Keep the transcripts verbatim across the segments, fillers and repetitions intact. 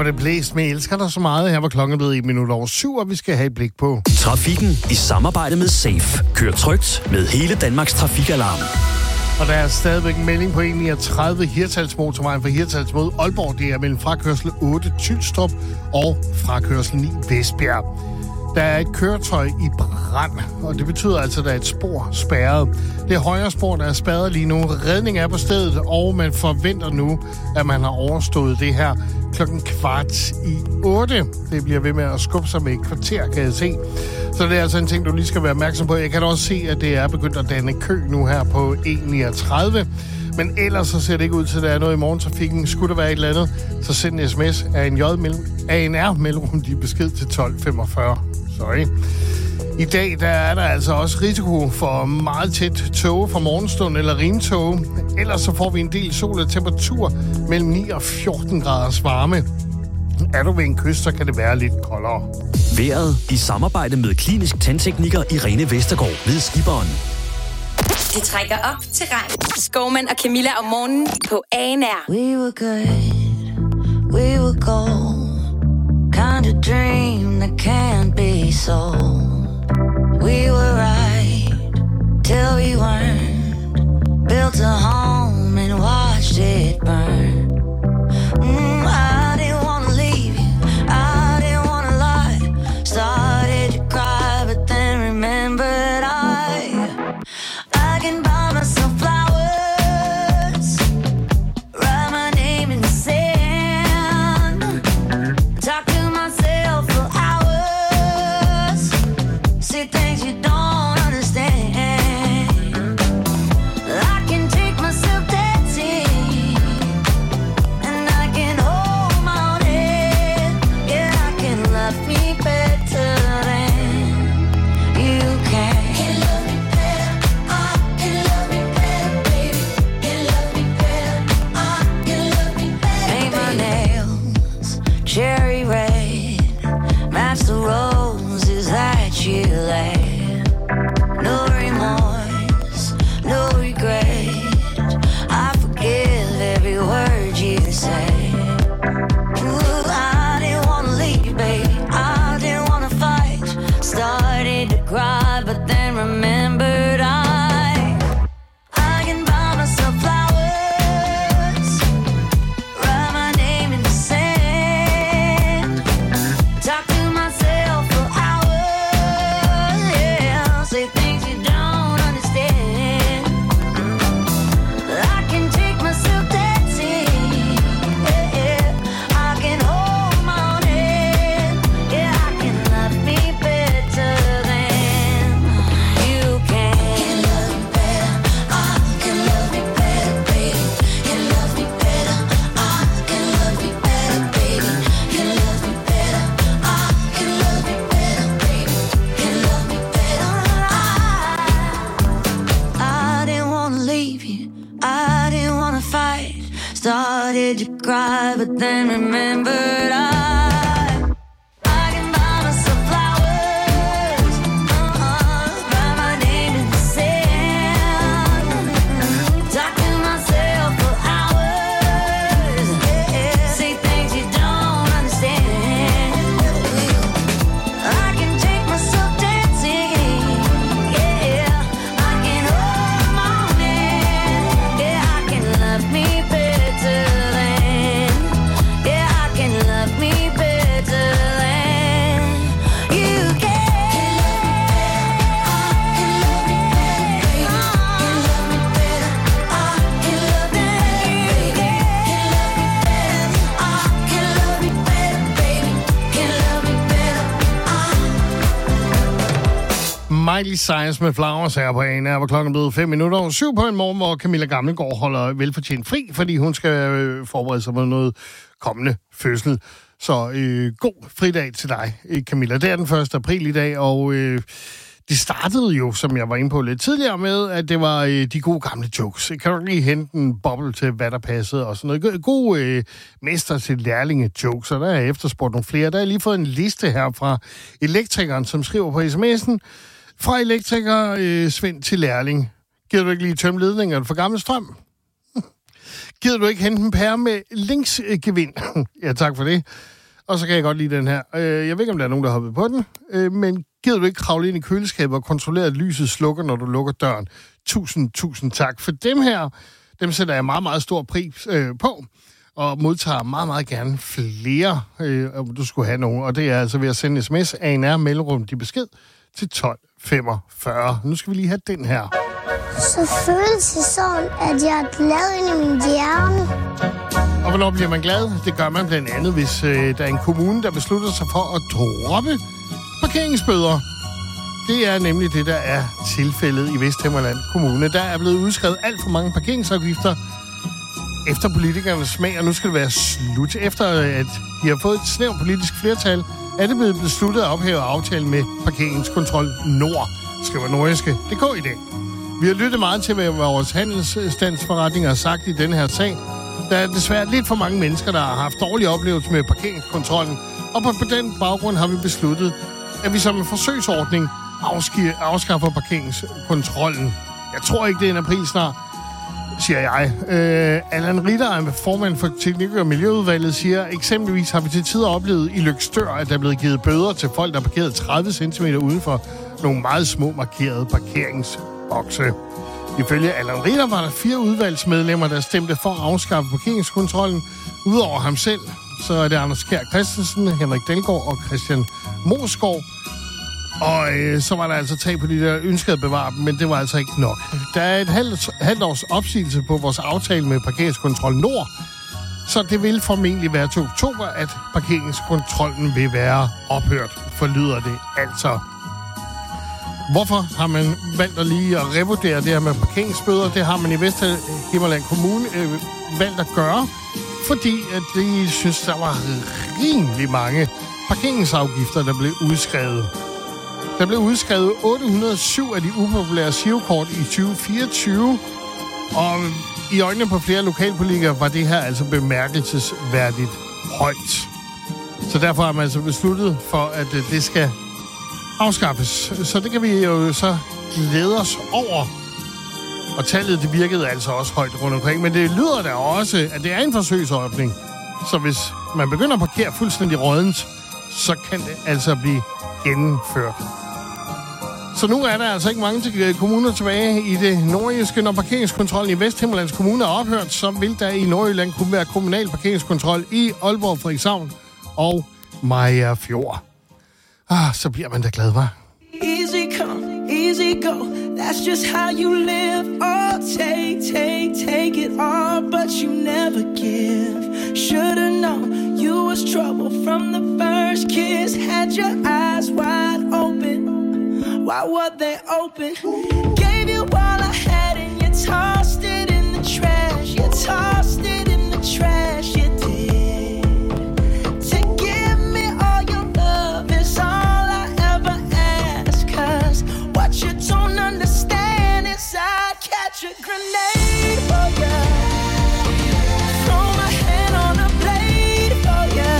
var det blæst med elsker dig så meget. Her var klokken blevet et minut over syv, og vi skal have et blik på trafikken i samarbejde med Safe. Kør trygt med hele Danmarks trafikalarm. Og der er stadigvæk en melding på en niogtredive Hirtshalsmotorvejen fra Hirtshals mod Aalborg. Det er mellem frakørsel otte Tylstrup og frakørsel ni Vestbjerg. Der er et køretøj i brand, og det betyder altså, at der er et spor spærret. Det højre spor, der er spærret lige nu. Redning er på stedet, og man forventer nu, at man har overstået det her klokken kvart i otte. Det bliver ved med at skubbe sig med et kvarter, kan jeg se. Så det er altså en ting, du lige skal være opmærksom på. Jeg kan også se, at det er begyndt at danne kø nu her på en niogtredive. Men ellers så ser det ikke ud til, at der er noget i morgentrafikken. Skulle der være et eller andet, så send en sms af en A N R-mellemrum din besked til tolv femogfyrre. Sorry. I dag der er der altså også risiko for meget tæt tåge fra morgenstund eller rimtåge. Ellers så får vi en del sol og temperatur mellem ni og fjorten graders varme. Er du ved en kyst, så kan det være lidt koldere. Vejret i samarbejde med klinisk tandtekniker Irene Vestergaard ved Skiberen. Det trækker op til regn. Skovmand og Camilla om morgenen på A N R. We were good, we were gold. Kind of dream that can't be sold. We were right till we weren't. Built a home and watched it burn. Mm, I didn't want to leave you, I didn't want to lie. Started to cry but then remembered I I can buy myself flowers, write my name in the sand, talk to myself for hours, say things you don't understand. I can take myself dancing, and I can hold my own head. Yeah, I can love me better than you can. Can love me better, I can love me better, baby. Can love me better, I can love me better. Paint my nails cherry red, match the roses that you laid. No remorse, no regret. I forgive every word you say. Ooh, I didn't want to leave, baby. I didn't want to fight. Started to cry, but then remembered I I can buy myself flowers, write my name in the sand, talk to myself for hours, yeah, say things you don't understand. I can take myself dancing, yeah, yeah. I can hold my own head, yeah, I can love me better than you can. Can love me better, I can love me better, baby. Can love me better, I can love me better, baby. Can love me better, I can love me better, baby. Can love me better, I I didn't want to leave you, I didn't want to fight. Started to cry, but then remembered I I can buy myself flowers, uh-huh, write my name in the sand, talk to myself for hours, yeah, say things you don't understand. I can take myself dancing, yeah, I can hold my own hand, yeah, I can love me better than, yeah, I can love me better than you can. Can love me better, can love me better, I can love me better, I can love me better, baby. Can love me better, I Miley Cyrus med Flowers her på A N R, hvor klokken er blevet fem minutter over syv på en morgen, hvor Camilla Gammelgaard holder velfortjent fri, fordi hun skal øh, forberede sig på noget kommende fødsel. Så øh, god fridag til dig, øh, Camilla. Det er den første april i dag, og øh, det startede jo, som jeg var inde på lidt tidligere med, at det var øh, de gode gamle jokes. Kan du lige hente en boble til, hvad der passede, og sådan noget. Gode øh, mester til lærlinge jokes, og der er efterspurgt nogle flere. Der har jeg lige fået en liste her fra elektrikeren, som skriver på sms'en. Fra elektriker øh, Svend til lærling. Gider du ikke lige tømme ledningerne for gammel strøm? Gider du ikke hente en pære med linksgevind? Ja, tak for det. Og så kan jeg godt lide den her. Øh, jeg ved ikke, om der er nogen, der har hoppet på den, øh, men gider du ikke kravle ind i køleskabet og kontrollere, at lyset slukker, når du lukker døren? Tusind, tusind tak. For dem her, dem sætter jeg meget, meget stor pris øh, på, og modtager meget, meget gerne flere, øh, om du skulle have nogen. Og det er altså ved at sende sms, A N R, mellemrum, de besked, til tolv femogfyrre. Nu skal vi lige have den her. Så føles det sådan, at jeg er glad inde i min hjerne. Og hvornår bliver man glad? Det gør man blandt andet, hvis øh, der er en kommune, der beslutter sig for at droppe parkeringsbøder. Det er nemlig det, der er tilfældet i Vesthimmerland Kommune. Der er blevet udskrevet alt for mange parkeringsafgifter efter politikernes smag, og nu skal det være slut. Efter at de har fået et snævt politisk flertal, er det blevet besluttet at ophæve aftalen med Parkeringskontrol Nord, skriver Nordjyske punktum d k i dag. Vi har lyttet meget til, hvad vores handelsstandsforretninger har sagt i denne her sag. Der er desværre lidt for mange mennesker, der har haft dårlige oplevelser med parkeringskontrollen, og på, på den baggrund har vi besluttet, at vi som en forsøgsordning afskaffer parkeringskontrollen. Jeg tror ikke, det er en april snart, siger jeg. Øh, Allan Ritter, formand for Teknik- og Miljøudvalget, siger, eksempelvis har vi til tider oplevet i Løgstør, at der er blevet givet bøder til folk, der er parkeret tredive centimeter uden for nogle meget små markerede parkeringsbokse. Ifølge Allan Ritter var der fire udvalgsmedlemmer, der stemte for at afskaffe parkeringskontrollen. Udover ham selv, så er det Anders Kjær Christensen, Henrik Dalgaard og Christian Moskov. Og øh, så var der altså tag på de der ønskede at bevare dem, men det var altså ikke nok. Der er et halvt, halvt års opsigelse på vores aftale med Parkeringskontrol Nord, så det vil formentlig være til oktober, at parkeringskontrollen vil være ophørt, forlyder det altså. Hvorfor har man valgt at lige at revurdere det her med parkeringsbøder? Det har man i Vesthimmerland Kommune øh, valgt at gøre, fordi at de synes, der var rimelig mange parkeringsafgifter, der blev udskrevet. Der blev udskrevet otte hundrede og syv af de upopulære girokort i tyve fireogtyve, og i øjnene på flere lokalpolitikere var det her altså bemærkelsesværdigt højt. Så derfor har man altså besluttet for, at det skal afskaffes. Så det kan vi jo så glæde os over. Og tallet, det virkede altså også højt rundt omkring. Men det lyder da også, at det er en forsøgsordning. Så hvis man begynder at parkere fuldstændig rådent, så kan det altså blive gennemført. Så nu er der altså ikke mange kommuner tilbage i det nordjyske. Når parkeringskontrollen i Vesthimmerlands Kommune er ophørt, så vil der i Nordjylland kunne være kommunal parkeringskontrol i Aalborg, Frederikshavn og Mariagerfjord. Ah, så bliver man da glad, hva'? Easy come, easy go. That's just how you live. Oh, take, take, take it all, but you never give. Should've known you was trouble from the first kiss. Had your eyes wide open. Why were they open? Gave you all I had and you tossed it in the trash. You tossed it in the trash, you did. To give me all your love is all I ever ask. Cause what you don't understand is I'd catch a grenade for ya. Throw my hand on a blade for ya.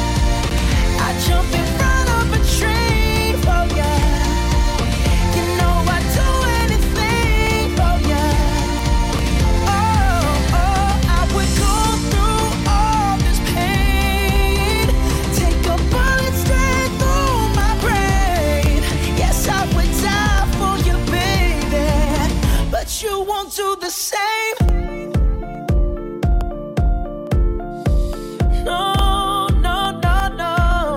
I'd jump in front of a train for ya. You know I'd do anything for ya. Oh, oh, I would go through all this pain. Take a bullet straight through my brain. Yes, I would die for you, baby. But you won't do the same. No, no, no, no.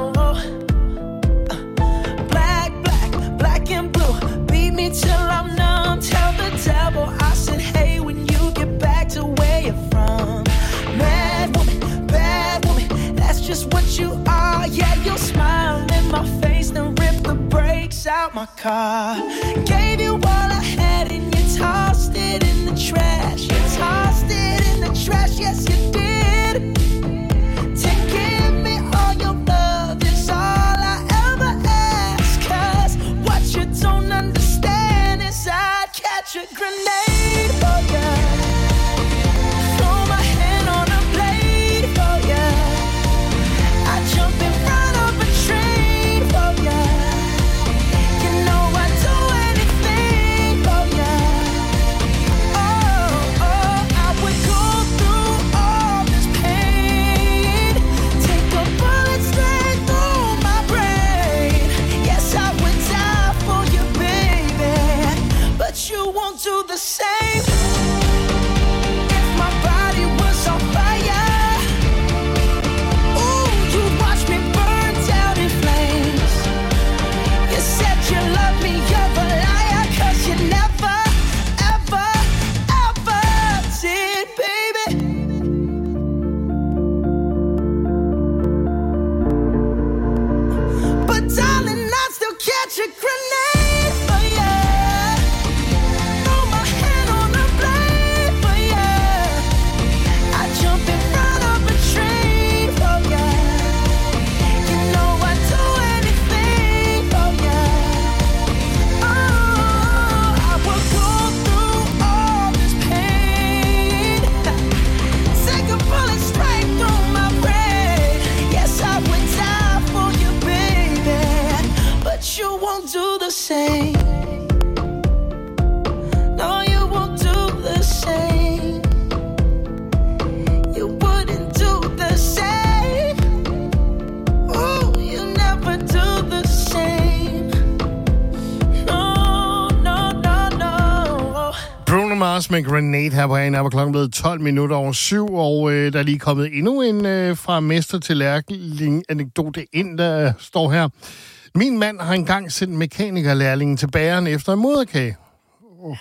Black, black, black and blue. Beat me till I'm numb. Tell the devil I said, hey, when you get back to where you're from. Mad woman, bad woman, that's just what you are. Yeah, you'll smile in my face, then rip the brakes out my car. Gave you all I had and you tossed it in the trash. You tossed it in the trash, yes you did. To give me all your love is all I ever ask. Cause what you don't understand is I'd catch a grenade for ya. Throw my hand on a blade for ya. I'd jump in front of a train for ya. You know I'd do anything for ya. Oh, a grenade for ya. Throw my hand on the blade for ya. I jump in front of a train for ya. You know I'd do anything for ya. Oh, I will go through all this pain. Take a bullet straight through my brain. Yes, I would die for you, baby, but you won't do the same. No, you won't do the same. You wouldn't do the same. Oh, you never do the same. No, no, no, no. Bruno Mars med Grenade her på A N R, hvor klokken blevet tolv minutter over syv, og øh, der er lige kommet endnu en øh, fra mester til lærling anekdote ind, der står her. Min mand har engang sendt mekanikerlærlingen til bageren efter en moderkage. Oh.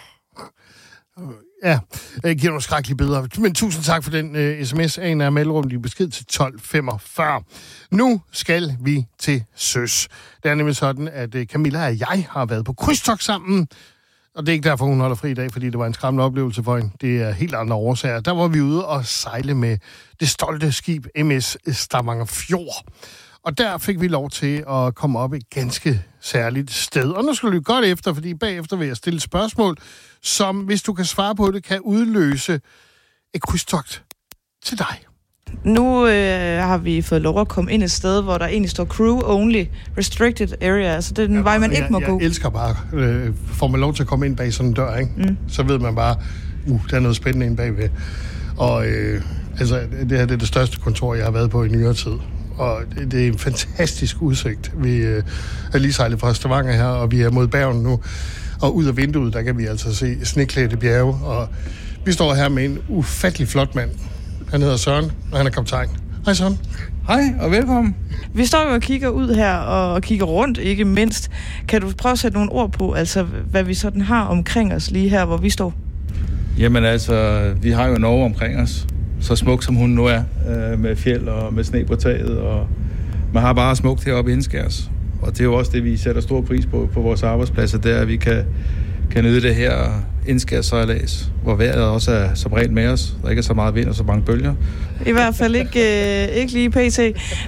Ja, øh, giver nogle skrækkelige billeder. Men tusind tak for den øh, sms. A N R mellemrum, din besked til tolv femogfyrre. Nu skal vi til søs. Det er nemlig sådan, at øh, Camilla og jeg har været på krydstogt sammen. Og det er ikke derfor, hun holder fri i dag, fordi det var en skræmmende oplevelse for hende. Det er helt andre årsager. Der var vi ude og sejle med det stolte skib M S Stavanger Fjord. Og der fik vi lov til at komme op et ganske særligt sted. Og nu skal du godt efter, fordi bagefter vil jeg stille et spørgsmål, som, hvis du kan svare på det, kan udløse et krydstogt til dig. Nu øh, har vi fået lov at komme ind et sted, hvor der egentlig står crew only, restricted area. Altså det er den ja, vej, man jeg, ikke må jeg gå. Jeg elsker bare, øh, får man lov til at komme ind bag sådan en dør, ikke? Mm. Så ved man bare, uh, der er noget spændende inde bagved. Og øh, altså, det her det er det største kontor, jeg har været på i nyere tid. Og det, det er en fantastisk udsigt. Vi øh, er lige sejlet fra Stavanger her, og vi er mod Bergen nu. Og ud af vinduet, der kan vi altså se sneklædte bjerge. Og vi står her med en ufattelig flot mand. Han hedder Søren, og han er kaptajn. Hej Søren. Hej, og velkommen. Vi står jo og kigger ud her, og kigger rundt, ikke mindst. Kan du prøve at sætte nogle ord på, altså hvad vi sådan har omkring os lige her, hvor vi står? Jamen altså, vi har jo Norge omkring os. Så smuk som hun nu er, øh, med fjeld og med sne på taget. Og man har bare smukt heroppe indskærs. Og det er jo også det, vi sætter stor pris på på vores arbejdspladser, det er, at vi kan, kan nyde det her indskærssejlads, hvor vejret også er som rent med os. Der ikke er så meget vind og så mange bølger. I hvert fald ikke, øh, ikke lige pt.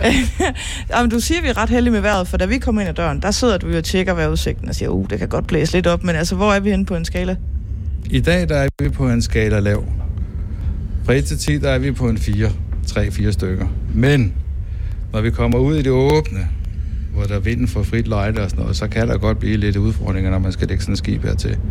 Jamen, du siger, vi er ret heldige med vejret, for da vi kommer ind ad døren, der sidder du og tjekker vejrudsigten og siger, uh, det kan godt blæse lidt op, men altså, hvor er vi henne på en skala? I dag, der er vi på en skala lav. Fra et til ti, der er vi på en fire, tre, fire stykker. Men, når vi kommer ud i det åbne, hvor der er vinden for frit lejde og sådan noget, så kan der godt blive lidt udfordringer, når man skal lægge sådan et skib her til.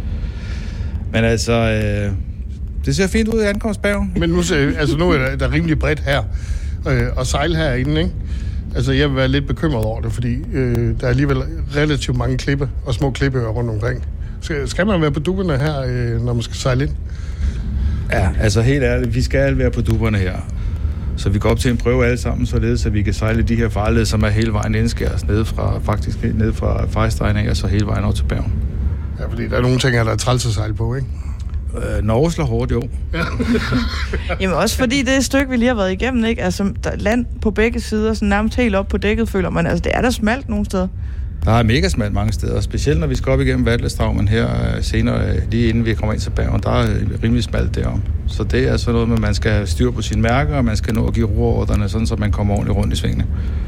Men altså, øh, det ser fint ud i ankomstbergen. Men nu, altså, nu er der, der er rimelig bredt her, øh, og sejle herinde, ikke? Altså, jeg vil være lidt bekymret over det, fordi øh, der er alligevel relativt mange klippe og små klippeøer rundt omkring. Skal, skal man være på dupperne her, øh, når man skal sejle ind? Ja, altså helt ærligt, vi skal være på dupperne her. Så vi går op til en prøve alle sammen, således at vi kan sejle de her farled, som er hele vejen indskæres ned fra, faktisk ned fra Fejstregning, og så hele vejen over til Bergen. Ja, fordi der er nogle ting, der er træls at sejle på, ikke? Øh, Norge slår hårdt, jo. Ja. Jamen også fordi det stykke, vi lige har været igennem, ikke? Altså, der er land på begge sider, så nærmest helt op på dækket, føler man. Altså, det er der smalt nogle steder. Der er mega smalt mange steder, specielt når vi skal op igennem Vatlestraumen her senere, lige inden vi kommer ind til Bergen. Der er rimelig smalt derom. Så det er sådan noget med, at man skal styre på sine mærker, og man skal nå at give roordrene, sådan så man kommer ordentligt rundt i svingene.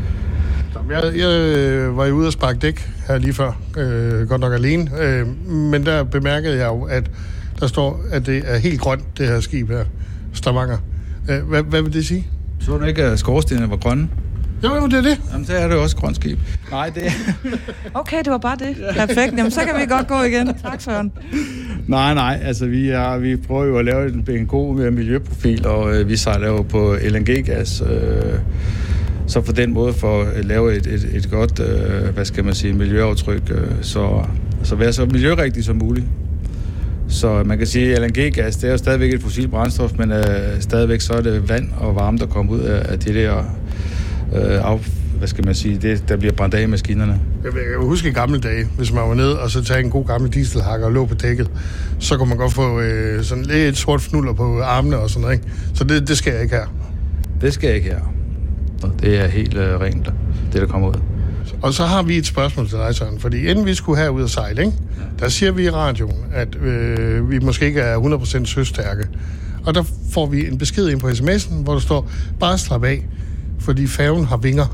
Jeg, jeg var jo ude at sparke dæk her lige før, øh, godt nok alene, øh, men der bemærkede jeg jo, at der står, at det er helt grønt, det her skib her, Stavanger. Øh, hvad, hvad vil det sige? Så du ikke, at skorstenene var grønne? Jo, jo, det er det. Jamen, så er det jo også grønt skib. Nej, det er... Okay, det var bare det. Perfekt. Jamen, så kan vi godt gå igen. Tak, Søren. Nej, nej. Altså, vi, er, vi prøver jo at lave en, en god miljøprofil, og øh, vi sejler jo på L N G-gas. Øh, så på den måde for at lave et, et, et godt, øh, hvad skal man sige, miljøaftryk. Øh, så, så være så miljørigtigt som muligt. Så man kan sige, at L N G-gas, det er jo stadigvæk et fossilt brændstof, men øh, stadigvæk så er det vand og varme, der kommer ud af, af det der... Øh, af, hvad skal man sige, det, der bliver brændt af i maskinerne. Jeg kan huske i gamle dage, hvis man var ned og så tage en god gammel dieselhakker og lå på dækket, så kunne man godt få øh, sådan lidt sort fnuller på armene og sådan noget, ikke? Så det, det skal jeg ikke her. Det skal jeg ikke her. Det er helt øh, rent, det der kommer ud. Og så har vi et spørgsmål til dig, Søren. Fordi inden vi skulle herud og sejle, ikke? Der siger vi i radioen, at øh, vi måske ikke er hundrede procent søstærke. Og der får vi en besked ind på sms'en, hvor der står, bare slap af, fordi færgen har vinger.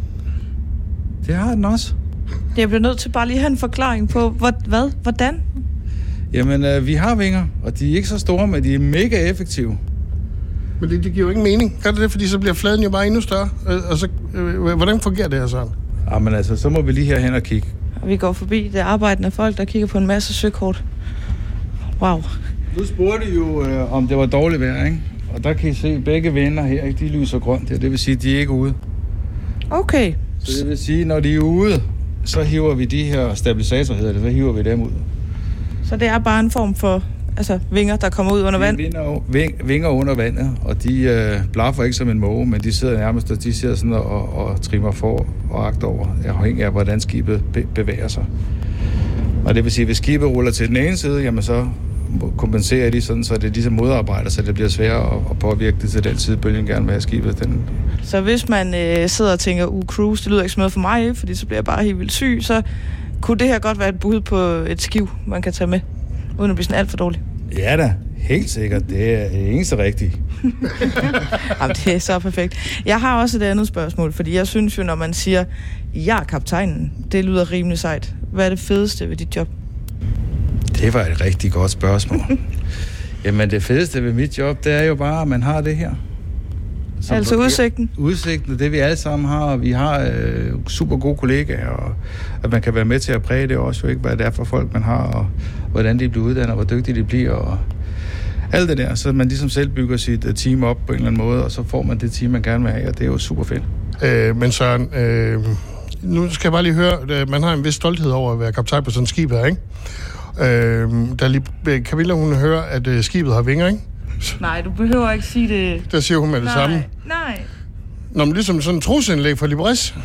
Det har den også. Jeg bliver nødt til bare lige at have en forklaring på, hvad? Hvordan? Jamen, øh, vi har vinger, og de er ikke så store, men de er mega effektive. Men det, det giver jo ingen mening. Gør det det, fordi så bliver fladen jo bare endnu større? Og så, øh, hvordan fungerer det her, Søren? Jamen altså, så må vi lige herhen og kigge. Vi går forbi det arbejdende folk, der kigger på en masse søkort. Wow. Nu spurgte I jo, øh, om det var dårligt vejr, ikke? Og der kan I se, begge vinder her, ikke? De lyser grønt her. Det vil sige, at de er ikke ude. Okay. Så det vil sige, når de er ude, så hiver vi de her stabilisatorer, hedder det, så hiver vi dem ud. Så det er bare en form for altså, vinger, der kommer ud under vand? Vinger, ving, vinger under vandet, og de øh, blaffer ikke som en måge, men de sidder nærmest, og de sidder sådan og, og trimmer for og agter over, afhængig af, hvordan skibet be, bevæger sig. Og det vil sige, hvis skibet ruller til den ene side, jamen så kompenserer de sådan, så det ligesom modarbejder, så det bliver sværere at, at påvirke det til den side, bølgen gerne vil have skibet. Den... Så hvis man øh, sidder og tænker, uh, cruise, det lyder ikke så noget for mig, fordi så bliver jeg bare helt vildt syg, så kunne det her godt være et bud på et skiv, man kan tage med, uden at blive sådan alt for dårligt? Ja da, helt sikkert. Det er det eneste rigtige. Jamen, det er så perfekt. Jeg har også et andet spørgsmål, fordi jeg synes jo, når man siger, jeg er kaptajnen, det lyder rimelig sejt. Hvad er det fedeste ved dit job? Det var et rigtig godt spørgsmål. Jamen, det fedeste ved mit job, det er jo bare, at man har det her. Som altså udsigten? Udsigten, det vi alle sammen har, og vi har øh, super gode kollegaer, og at man kan være med til at præge det også, jo ikke, hvad det er for folk, man har, og hvordan de bliver uddannet, og hvor dygtige de bliver, og alt det der. Så man ligesom selv bygger sit uh, team op på en eller anden måde, og så får man det team, man gerne vil have, og det er jo super fedt. Øh, men Søren, øh, nu skal jeg bare lige høre, at man har en vis stolthed over at være kaptajn på sådan et skib her, ikke? Øh, der lige, Camilla, hun hører, at uh, skibet har vinger, ikke? Nej, du behøver ikke sige det. Der siger hun med det nej, samme. Nej, Nå, men ligesom sådan en trusindlæg fra Libres.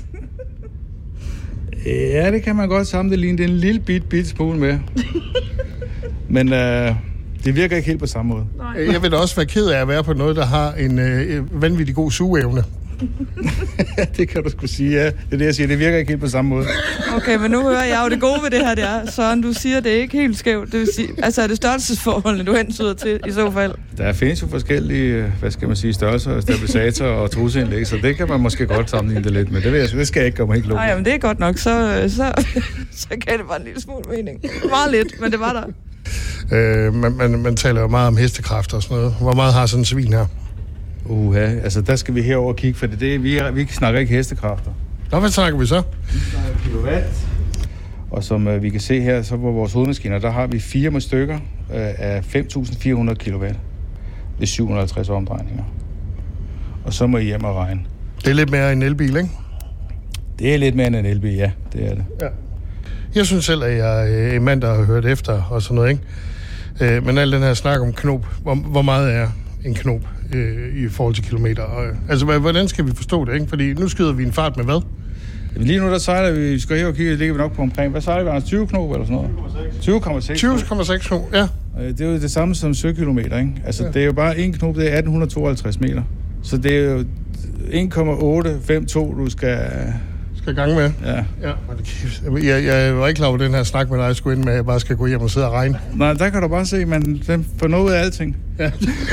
Ja, det kan man godt sammenligne. Det er en lille bit, bit smule med. Men øh, det virker ikke helt på samme måde. Nej. Jeg vil da også være ked af at være på noget, der har en øh, vanvittig god sugeevne. Det kan du sgu sige, ja. Det er det, jeg siger. Det virker ikke helt på samme måde. Okay, men nu hører jeg jo det gode ved det her, det er. Søren, du siger, det er ikke helt skævt. Det vil sige, altså er det størrelsesforholdene, du hensyder til i så fald? Der findes jo forskellige, hvad skal man sige, størrelser, stabilisatorer og trusindlæg, så det kan man måske godt sammenligne det lidt med. Det, vil jeg, det skal jeg ikke komme helt lov. Nej, men det er godt nok. Så, så, så kan det bare en lille smule mening. Meget lidt, men det var der. Øh, man, man, man taler jo meget om hestekræfter og sådan noget. Hvor meget har sådan en svin her? Uha, altså der skal vi herover og kigge, for det, det vi, vi snakker ikke hestekræfter. Nå, hvad snakker vi så? Vi snakker kilowatt. Og som uh, vi kan se her, så på vores hovedmaskiner, der har vi fire stykker uh, af fem tusind fire hundrede kilowatt ved syv hundrede og halvtreds omdrejninger. Og så må I hjem og regne. Det er lidt mere en elbil, ikke? Det er lidt mere end en elbil, ja, det er det. Ja. Jeg synes selv, at jeg er en mand, der har hørt efter og sådan noget, ikke? Men al den her snak om knop, hvor, hvor meget er en knop øh, i forhold til kilometer? Og, altså, hvordan skal vi forstå det, ikke? Fordi nu skyder vi en fart med hvad? Jamen, lige nu, der sejler vi, vi skal her og kigge, det ligger vi nok på omkring. Hvad sejler vi, Anders? tyve knop eller sådan noget? tyve komma seks. tyve komma seks knop, ja. Det er jo det samme som søkilometer, ikke? Altså, ja. Det er jo bare en knop, det er atten tooghalvtreds meter. Så det er jo en komma otte fem to, du skal... Skal i gang med. Ja. Ja. Jeg, jeg var ikke klar over, den her snak med dig skulle ind med, at jeg bare skal gå hjem og sidde og regne. Nej, der kan du bare se, man får noget af alting. Ja.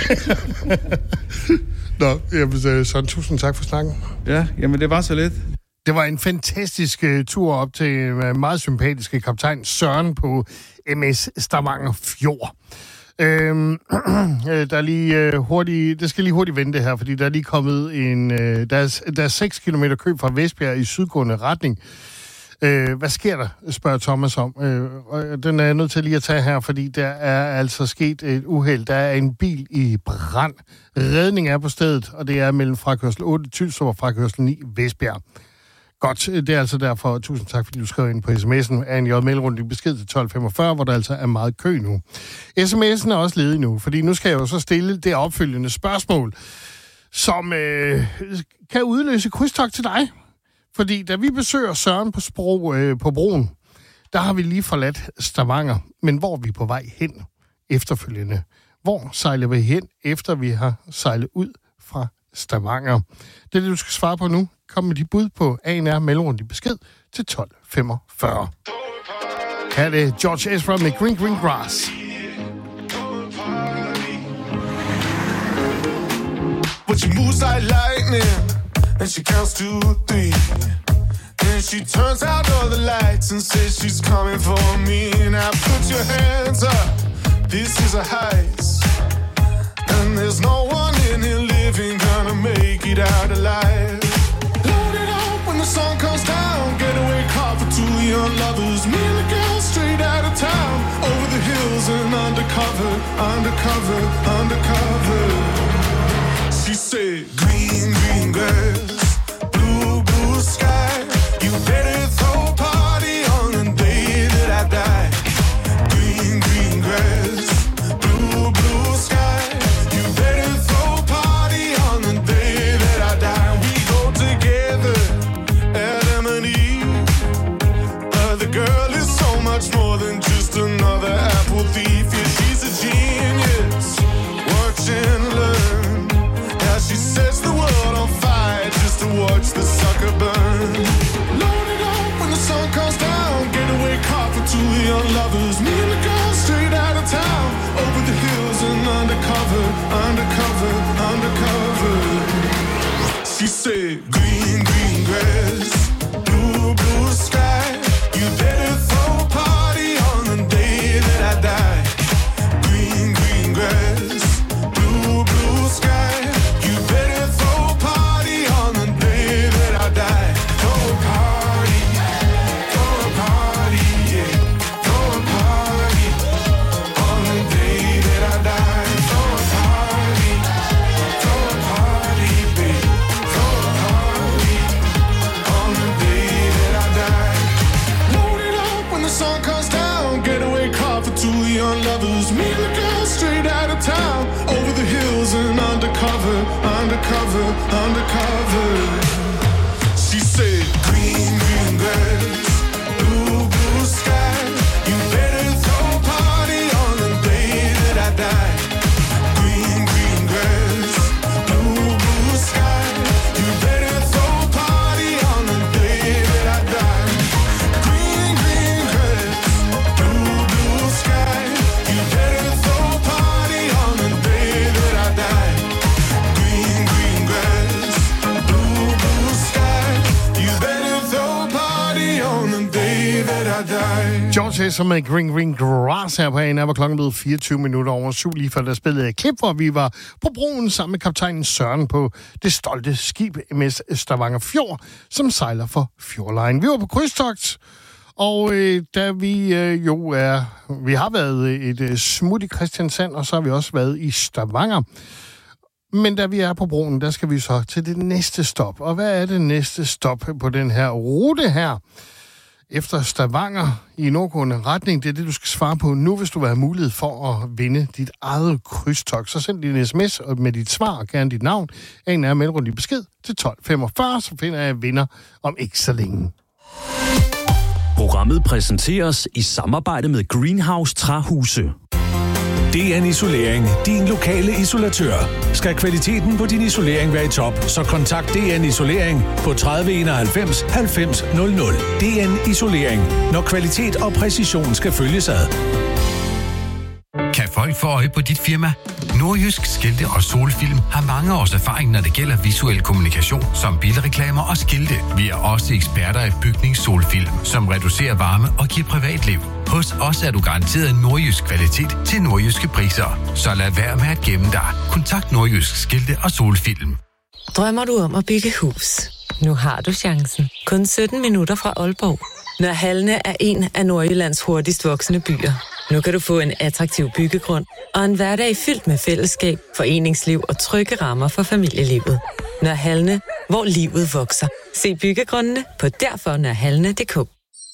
Nå, jamen, så tusind tak for snakken. Ja, jamen det var så lidt. Det var en fantastisk uh, tur op til uh, meget sympatiske kaptajn Søren på M S Stavanger Fjord. Øhm, der er lige uh, hurtigt, det skal lige hurtigt vente her, fordi der er lige kommet en, uh, der, er, der er seks kilometer kø fra Vestbjerg i sydgående retning. Uh, hvad sker der, spørger Thomas om. Uh, og den er jeg nødt til lige at tage her, fordi der er altså sket et uheld. Der er en bil i brand. Redning er på stedet, og det er mellem frakørsel otte Tylstrup og frakørsel ni Vestbjerg. Godt, det er altså derfor. Tusind tak, fordi du skrev ind på sms'en af en j-mailrunde i besked til tolv femogfyrre, hvor der altså er meget kø nu. Sms'en er også ledig nu, fordi nu skal jeg jo så stille det opfølgende spørgsmål, som øh, kan udløse krydstogt til dig. Fordi da vi besøger Søren på, sprog, øh, på broen, der har vi lige forladt Stavanger. Men hvor er vi på vej hen efterfølgende? Hvor sejler vi hen, efter vi har sejlet ud fra Stavanger. Det er det, du skal svare på nu. Kom med de bud på A N R mellemrum i besked til tolv femogfyrre. Her er det George Ezra med Green Green Grass. But she moves like lightning, and she counts to three. Then she turns out all the lights and says she's coming for me. Now put your hands up, this is a heist. And there's no one in here living gonna make it out alive. Load it up when the sun comes down. Getaway car for two young lovers. Me and the girl straight out of town. Over the hills and undercover, undercover, undercover. She said, green, green grass, blue, blue sky. You better throw a party on the day that I die. Green, green grass, blue, blue sky. You better throw a party on the day that I die. We go together, Adam and Eve. But the girl is so much more than just another apple thief. Yeah, she's a genius. Watch and learn. She sets the world on fire just to watch the sucker burn. Load it up when the sun comes down. Getaway car for two young lovers. Me and the girl straight out of town. Over the hills and undercover, undercover, undercover. She said, green, green grass, blue, blue sky. You better throw a party on the day that I die. Green, green grass, blue, blue sky. Me and the girl straight out of town. Over the hills and undercover, undercover, undercover. She said, green, green grass, blue, blue sky. You better throw a party on the day that I die. Green, green grass, blue, blue sky. You better throw a party on the day that I die. Green, green grass, blue, blue sky. George Ezra med Green Green Grass her på A N R, hvor klokken blev fireogtyve minutter over syv, lige før der spillede et klip, hvor vi var på broen sammen med kaptajnen Søren på det stolte skib M S Stavanger Fjord, som sejler for Fjordline. Vi var på krydstogt, og øh, da vi øh, jo er, vi har været et øh, smut i Kristiansand, og så har vi også været i Stavanger. Men da vi er på broen, der skal vi så til det næste stop. Og hvad er det næste stop på den her rute her? Efter Stavanger i nordgående retning, det er det, du skal svare på nu, hvis du vil have mulighed for at vinde dit eget krydstogt. Så send din sms med dit svar og gerne dit navn. En er mellemrum i besked til tolv femogfyrre, så finder jeg vinder om ikke så længe. Programmet præsenteres i samarbejde med Greenhouse Træhuse. D N Isolering, din lokale isolatør. Skal kvaliteten på din isolering være i top, så kontakt D N Isolering på tredive enoghalvfems halvfems nul nul. D N Isolering, når kvalitet og præcision skal følges ad. Kan folk få øje på dit firma? Nordjysk Skilte og Solfilm har mange års erfaring, når det gælder visuel kommunikation, som bilreklamer og skilte. Vi er også eksperter i bygningssolfilm, som reducerer varme og giver privatliv. Hos os er du garanteret nordjysk kvalitet til nordjyske priser. Så lad være med at gemme dig. Kontakt Nordjysk Skilte og Solfilm. Drømmer du om at bygge hus? Nu har du chancen. Kun sytten minutter fra Aalborg. Nørre Halne er en af Nordjyllands hurtigst voksende byer. Nu kan du få en attraktiv byggegrund og en hverdag fyldt med fællesskab, foreningsliv og trygge rammer for familielivet. Nørre Halne, hvor livet vokser. Se byggegrundene på derfor nørre halne punktum d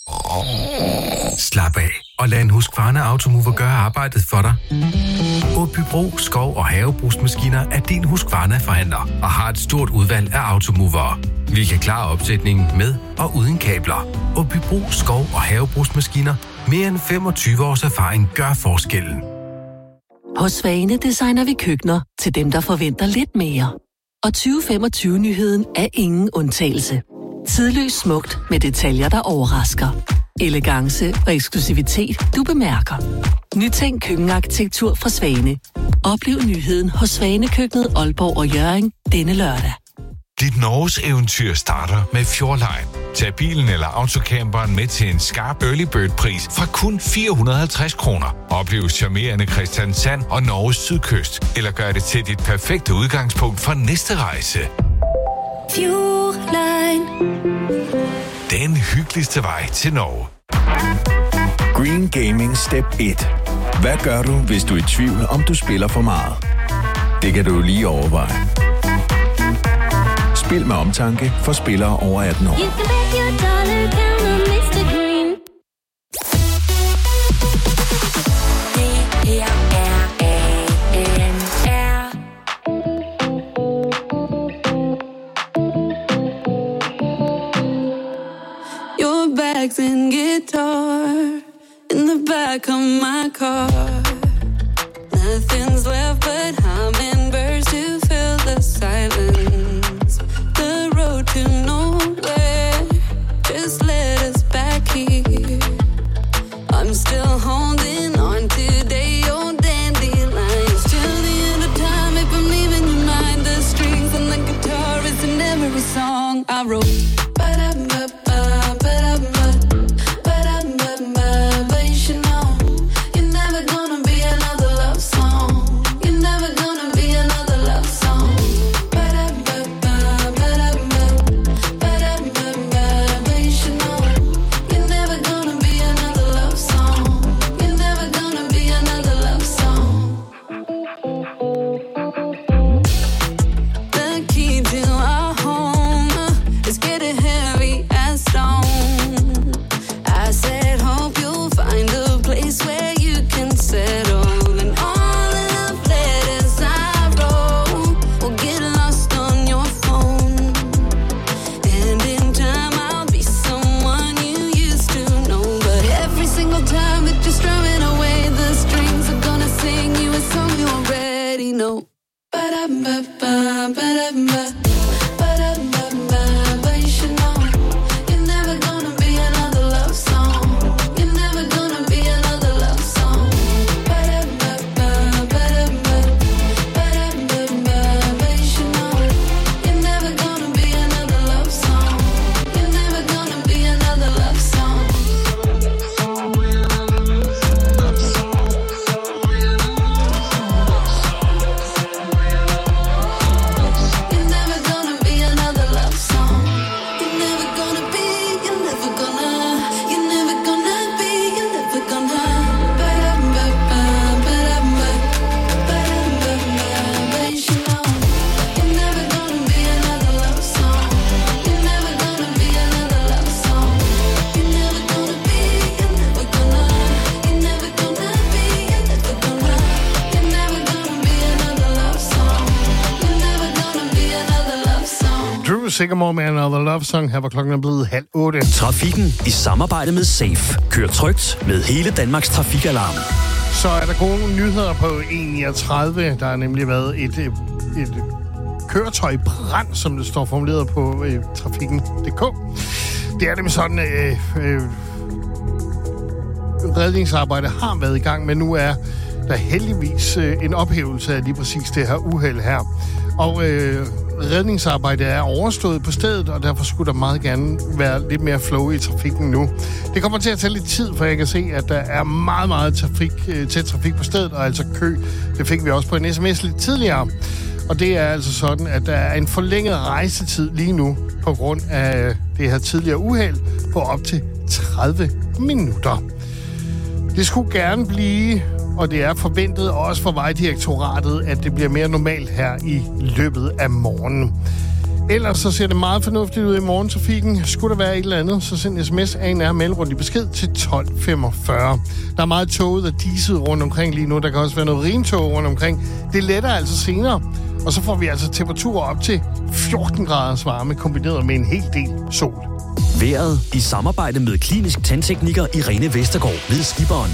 k. Slap af og lad en Husqvarna Automover gøre arbejdet for dig. Åbybro, skov og havebrugsmaskiner er din Husqvarna-forhandler og har et stort udvalg af automovere. Vi kan klare opsætningen med og uden kabler. Åbybro, skov og havebrugsmaskiner. Mere end femogtyve års erfaring gør forskellen. Hos Svane designer vi køkkener til dem, der forventer lidt mere. Og tyve femogtyve-nyheden er ingen undtagelse. Tidløs smukt med detaljer, der overrasker. Elegance og eksklusivitet, du bemærker. Nytænk køkkenarkitektur fra Svane. Oplev nyheden hos Svanekøkkenet Aalborg og Hjørring denne lørdag. Dit Norges eventyr starter med Fjordline. Tag bilen eller autocamperen med til en skarp early bird pris fra kun fire hundrede og halvtreds kroner. Oplev charmerende Kristiansand og Norges sydkyst. Eller gør det til dit perfekte udgangspunkt for næste rejse. Fjordline. Den hyggeligste vej til Norge. Green Gaming Step et. Hvad gør du, hvis du er i tvivl, om du spiller for meget? Det kan du lige overveje. Spil med omtanke for spillere over atten år. Your bags and guitar in the back of my car. Nothing's left but hummingbirds to fill the silence. The road to nowhere just led us back here. I'm still holding on today, your dandelions. Till the end of time, if I'm leaving your mind, the strings and the guitar is in every song I wrote. Sigamore med Another Love Song. Her var klokken blevet halv otte. Trafikken i samarbejde med Safe. Kør trygt med hele Danmarks trafikalarm. Så er der gode nyheder på en niogtredive. Der har nemlig været et, et, et køretøj i brand, som det står formuleret på øh, trafikken punktum d k. Det er nemlig sådan, øh, øh, redningsarbejde har været i gang, men nu er der heldigvis øh, en ophævelse af lige præcis det her uheld her. Og øh, redningsarbejdet er overstået på stedet, og derfor skulle der meget gerne være lidt mere flow i trafikken nu. Det kommer til at tage lidt tid, for jeg kan se, at der er meget, meget trafik, øh, tæt trafik på stedet, og altså kø. Det fik vi også på en sms lidt tidligere. Og det er altså sådan, at der er en forlænget rejsetid lige nu, på grund af det her tidligere uheld, på op til tredive minutter. Det skulle gerne blive, og det er forventet også fra Vejdirektoratet, at det bliver mere normalt her i løbet af morgenen. Ellers så ser det meget fornuftigt ud i morgentrafikken. Skulle der være et eller andet, så send sms A N R mellemrundt i besked til tolv femogfyrre. Der er meget toget og diset rundt omkring lige nu. Der kan også være noget rimtog rundt omkring. Det letter altså senere. Og så får vi altså temperaturer op til fjorten graders varme, kombineret med en hel del sol. Været i samarbejde med klinisk tandtekniker Irene Vestergaard ved Skiberen.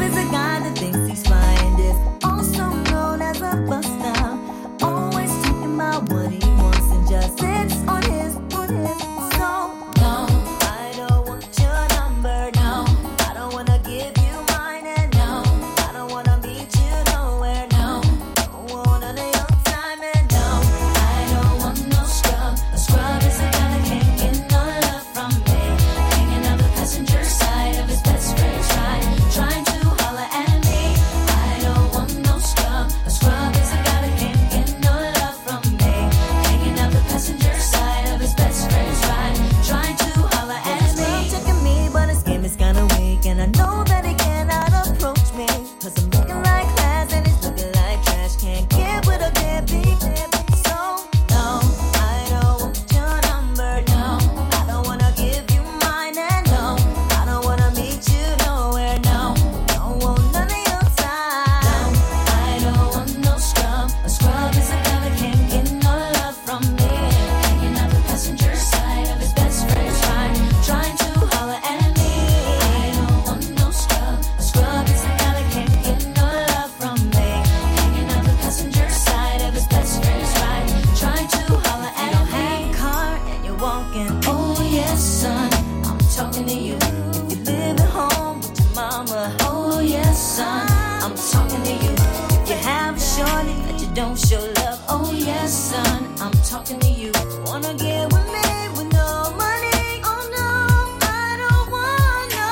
is a guy that thinks he's fly and is also known as a buster. Always talking about what he wants and just sits on his, on his. So, no, I don't want your number, no. I don't wanna give you mine and no. I don't wanna meet you nowhere, no. Don't want none of your time and no. I don't want no scrub. A scrub is a guy that can't get no love from me. Hanging out the passenger side of his best friend's ride, trying to holler at me. I don't want no scrub. A scrub is a guy that can't get no love from me. Hanging out the passenger side of his best friend's ride, trying to holler at me. He's checking me, but his game is kinda weak, and I know that he cannot approach me. Cause I'm looking like class and he's looking like trash. Can't get with a deadbeat. So, no, I don't want your number, no. I don't wanna give you mine and no. I don't wanna meet you nowhere, no. Don't want none of your time. I don't want no scrub. A scrub is a guy that can't get no love from me. Hanging out the passenger side of his best friend's ride, trying to holler at me. I don't want no scrub. A scrub is a guy that can't get no love from me. Hanging out the passenger side of his best friend's ride, trying to holler at me. You don't have a car and you're walking. Oh yes, son, I'm talking to you. If you live at home with your mama. Oh yes, son, I'm talking to you. If you have a shorty that you don't show love. Oh yes, son, I'm talking to you. Wanna get with me with no money? Oh no, I don't want no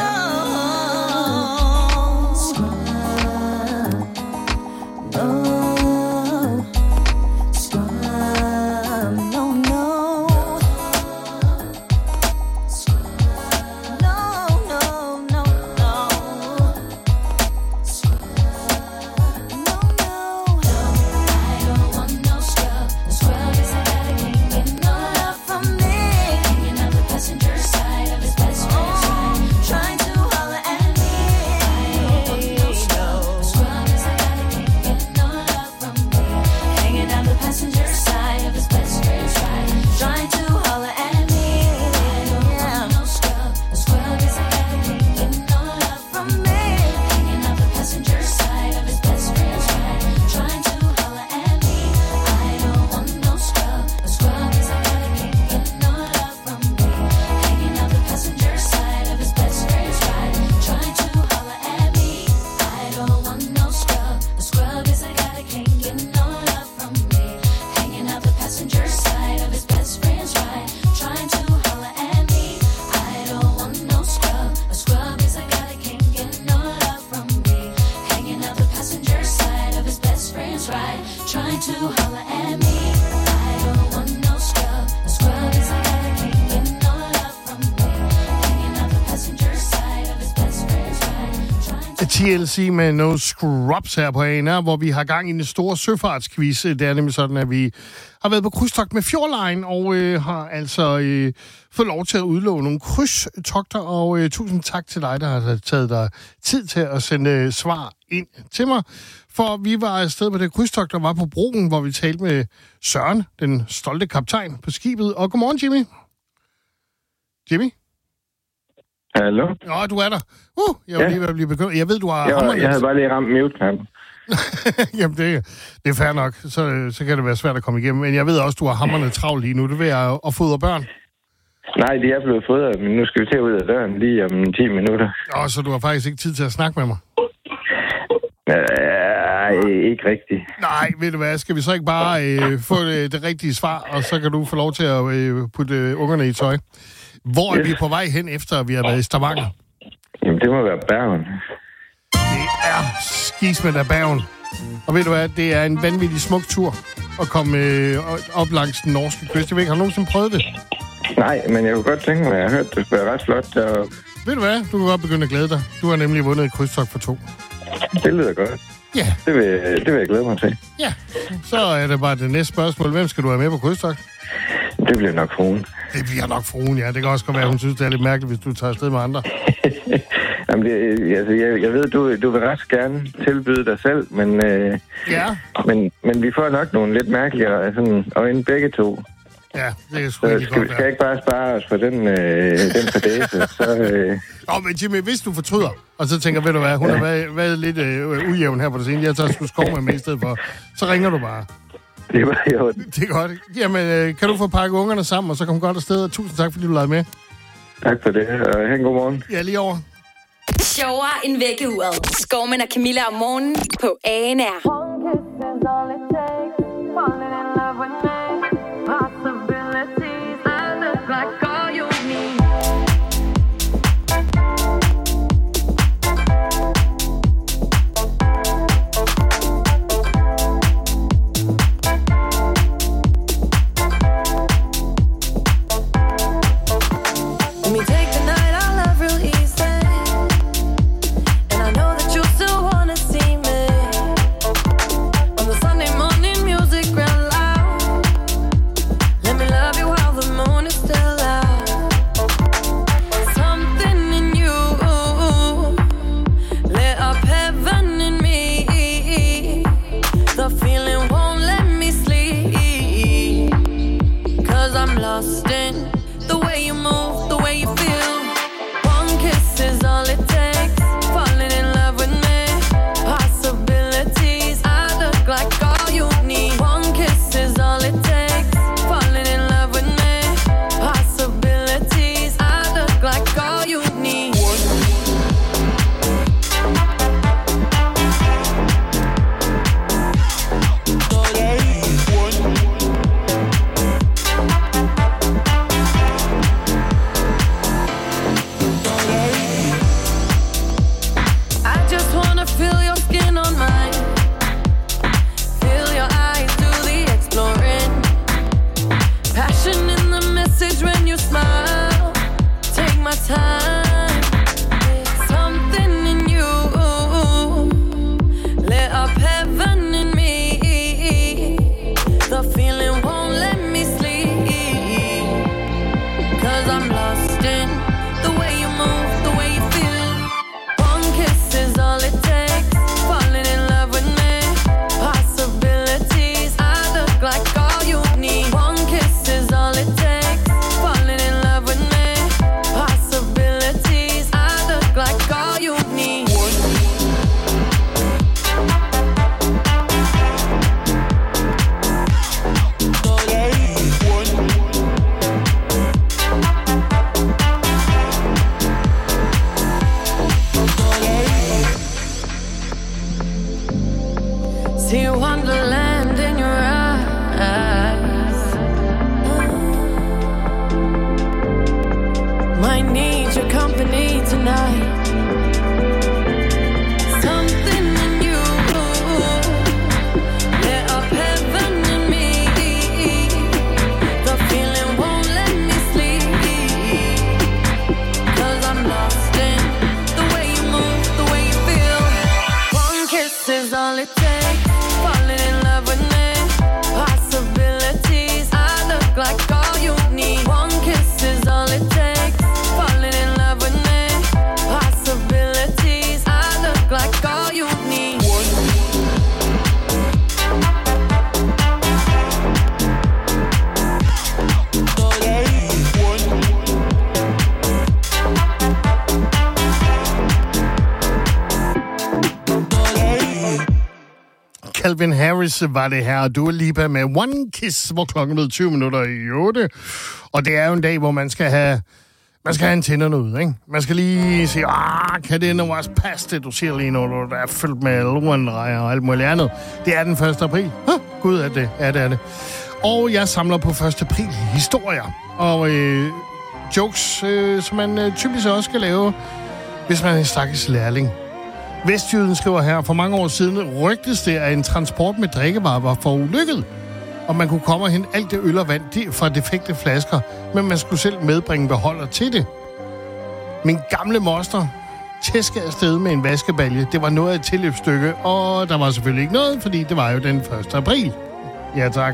scrub. No scrub. No, no. No, no, no, no. No, no. I don't want no scrub. A scrub is a guy that can't get no love from me. Hanging out the passenger side of his best friend's ride, trying to holler at me. I don't want no scrub. A scrub is a guy that can't get no love from me. Hanging out the passenger side of his best friend's ride, trying to holler at me. I don't want no scrub. A scrub is a guy that can't get no love from me. Hanging out the passenger side of his best friend's ride, trying to holler at me. I don't want no scrub. A scrub is a guy that can't get no love from me. Hanging out the passenger side of his best friend's ride, trying to holler at me. I don't want no scrub. A scrub is a guy that can't get no love from me. Hanging out the passenger side of his best friend's ride, trying to holler at me. I don't want no scrub. A scrub is a guy that can't get no love from me. Hanging out the passenger side of his best friend's ride, trying to holler at me. I don't want no scrub. A scrub is a guy that can't get no love from me. Hanging out the passenger side of his best friend's ride, trying to T L C med No Scrubs her på A N R, hvor vi har gang i en stor søfartsquiz. Det er nemlig sådan, at vi har været på krydstogt med Fjord Line, og øh, har altså øh, fået lov til at udlove nogle krydstogter, og øh, tusind tak til dig, der har taget dig tid til at sende øh, svar ind til mig. For vi var afsted på det krydstogt, der var på broen, hvor vi talte med Søren, den stolte kaptajn på skibet. Og godmorgen, Jimmy. Jimmy? Hallo? Nå, du er der. Uh, jeg var Ja. lige ved at blive bekymret. Jeg ved, du har... Jeg, hammernet- jeg havde bare lige ramt mute-knappen. Jamen, det, det er fair nok. Så, så kan det være svært at komme igennem. Men jeg ved også, du har hammerne travlt lige nu. Du er ved at, at fodre børn. Nej, de er blevet fodret, men nu skal vi til ud af døren lige om ti minutter. Åh, så du har faktisk ikke tid til at snakke med mig? Nej, ikke rigtigt. Nej, ved du hvad, skal vi så ikke bare øh, få det, det rigtige svar, og så kan du få lov til at øh, putte øh, ungerne i tøj. Hvor er Yes. vi på vej hen, efter vi har været i Stavanger? Jamen, det må være Bergen. Det er skismænd af Bergen. Og ved du hvad, det er en vanvittig smuk tur at komme øh, op langs den norske kyst. Jeg ved ikke, har du nogensinde prøvet det? Nej, men jeg kunne godt tænke mig, at jeg har hørt, det skulle være ret flot. Og... Ved du hvad, du kan godt begynde at glæde dig. Du har nemlig vundet et krydstogt for to. Det lyder godt. Ja. Det vil, det vil jeg glæde mig til. Ja, så er det bare det næste spørgsmål. Hvem skal du have med på krydstogt? Det bliver nok fruen. Det bliver nok fruen, ja. Det kan også godt være, at hun synes, det er lidt mærkeligt, hvis du tager afsted med andre. Jamen, det, altså, jeg, jeg ved, du, du vil ret gerne tilbyde dig selv, men, øh, ja. men, men vi får nok nogle lidt mærkeligere sådan, øjne begge to. Ja, det er sgu Så ikke skal, vi, godt. skal jeg ikke bare spare os for den, øh, den fadese, så... Øh... Nå, men Jimmy, hvis du fortryder, og så tænker, ved du hvad, hun har været, været lidt øh, ujævn her på det senere, jeg tager sgu skov med med i stedet for, så ringer du bare. Det var jo... Det er godt. Jamen, øh, kan du få pakket ungerne sammen, og så kom godt afsted, og tusind tak, fordi du lavede med. Tak for det, og have en god morgen. Ja, lige over. Sjovere end vækkeuret. Skovmand og Camilla om morgenen på A N R. Calvin Harris var det her, og Dua Lipa med One Kiss, hvor klokken blev tyve minutter i otte. Og det er jo en dag, hvor man skal have, man skal have en tænderne ud, ikke? Man skal lige sige, ah, kan det nu også passe det, du siger lige nu, der er fyldt med lurenrejer og alt muligt andet. Det er den første april. Huh, Gud, er det, er det, er det. Og jeg samler på første april historier og øh, jokes, øh, som man øh, typisk også skal lave, hvis man er en stakkels lærling. Vestjyden skriver her, for mange år siden rygtes det, at en transport med drikkevarer var forulykket, og man kunne komme og hente alt det øl og vand fra defekte flasker, men man skulle selv medbringe beholder til det. Min gamle moster tæskede afsted med en vaskebalje. Det var noget af et tilløbsstykke, og der var selvfølgelig ikke noget, fordi det var jo den første april. Ja, tak.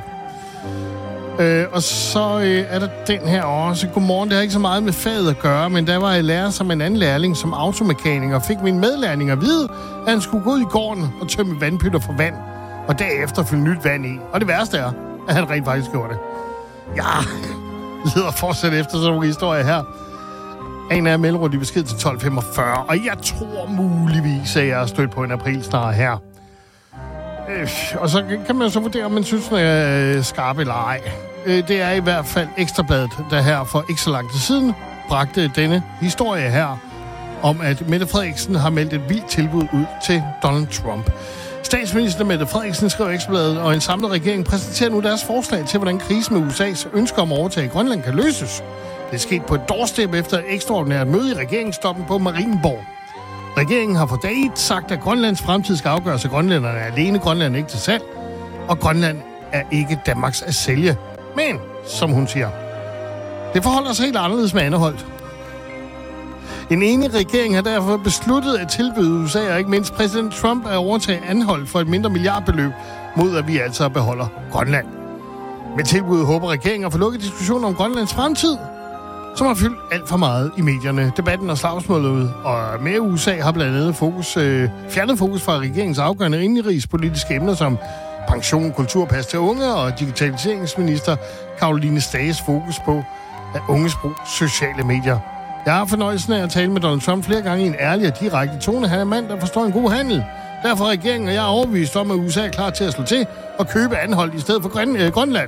Øh, og så øh, er der den her også. Godmorgen, det har ikke så meget med faget at gøre, men der var jeg lærer som en anden lærling som automekaniker, fik min medlærling at vide, at han skulle gå ud i gården og tømme vandpytter for vand, og derefter fylde nyt vand i. Og det værste er, at han rent faktisk gjorde det. Ja, leder fortsat efter sådan nogle historier her. En af mellemrum i besked til tolv femogfyrre, og jeg tror muligvis, at jeg er stødt på en aprilsnar her. Øh, og så kan man så vurdere, om man synes, den er skarp eller ej. Øh, det er i hvert fald Ekstrabladet, der her for ikke så lang tid siden bragte denne historie her, om at Mette Frederiksen har meldt et vildt tilbud ud til Donald Trump. Statsminister Mette Frederiksen skrev Ekstrabladet, og en samlet regering præsenterer nu deres forslag til, hvordan krisen med U S A's ønsker om at overtage Grønland kan løses. Det er sket på et doorstep efter et ekstraordinært møde i regeringstoppen på Marienborg. Regeringen har for dag et sagt, at Grønlands fremtid skal afgøres af grønlænderne alene. Grønland er ikke til salg, og Grønland er ikke Danmarks at sælge. Men, som hun siger, det forholder sig helt anderledes med Anholt. En enig regering har derfor besluttet at tilbyde U S A og ikke mindst præsident Trump at overtage Anholt for et mindre milliardbeløb, mod at vi altså beholder Grønland. Med tilbuddet håber regeringen at få lukket diskussioner om Grønlands fremtid, som har fyldt alt for meget i medierne. Debatten og slagsmålet og med U S A har blandt andet fokus, øh, fjernet fokus fra regeringens afgørende indrigspolitiske emner som pension, kulturpas til unge og digitaliseringsminister Caroline Stages fokus på at unges brug sociale medier. Jeg har fornøjelsen af at tale med Donald Trump flere gange i en ærlig og direkte tone. Han er en mand, der forstår en god handel. Derfor er regeringen og jeg er overbevist om, at U S A er klar til at slå til og købe Anholt i stedet for Grøn- øh, Grønland.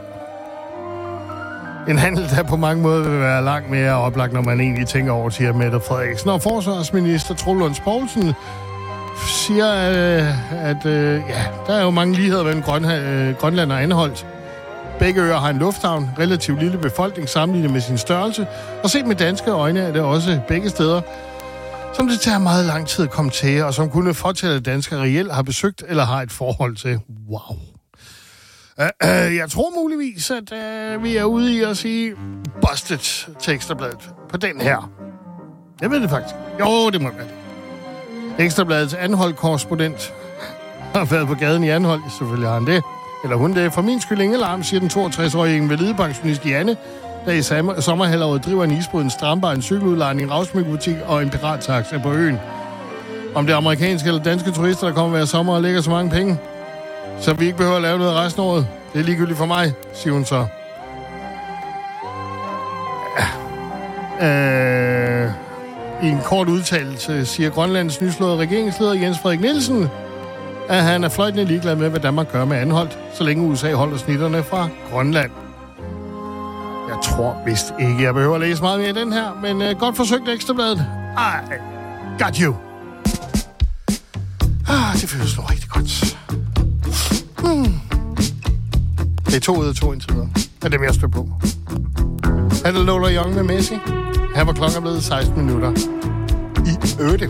En handel, der på mange måder vil være langt mere oplagt, når man egentlig tænker over til Mette Frederiksen. Og forsvarsminister Troels Lund Poulsen siger, øh, at øh, ja, der er jo mange ligheder mellem Grøn, øh, Grønland og Anholt. Begge øer har en lufthavn, relativt lille befolkning sammenlignet med sin størrelse, og set med danske øjne er det også begge steder, som det tager meget lang tid at komme til, og som kunne fortælle, at danskere reelt har besøgt eller har et forhold til. Wow. Uh, uh, jeg tror muligvis, at uh, vi er ude i at sige busted til Ekstrabladet på den her. Jeg ved det faktisk. Jo, det må være det. Ekstrabladets Anholt-korrespondent har været på gaden i Anholt. Selvfølgelig har han det. Eller hun det. For min skyld ingen alarm, siger den toogtres-årige invalidepensionist Janne, der i sommerhalvåret driver en isbrud, en strandbar, en cykeludlejning, en ravsmykkebutik og en pirattaxa på øen. Om det er amerikanske eller danske turister, der kommer hver sommer og lægger så mange penge, så vi ikke behøver at lave noget resten af året. Det er ligegyldigt for mig, siger hun så. Øh, I en kort udtalelse siger Grønlands nyslåede regeringsleder Jens Frederik Nielsen, at han er fløjtende ligeglad med, hvad Danmark gør med Anholt, så længe U S A holder snitterne fra Grønland. Jeg tror vist ikke, jeg behøver at læse meget mere i den her, men uh, godt forsøgt Ekstrabladet. I got you. Ah, det føles nu rigtig godt. Hmm. Det er to ud af to indtil videre. Det er dem, jeg støtter på. Er det Lola Young med Messi? Her var klokken blevet seksten minutter i otte.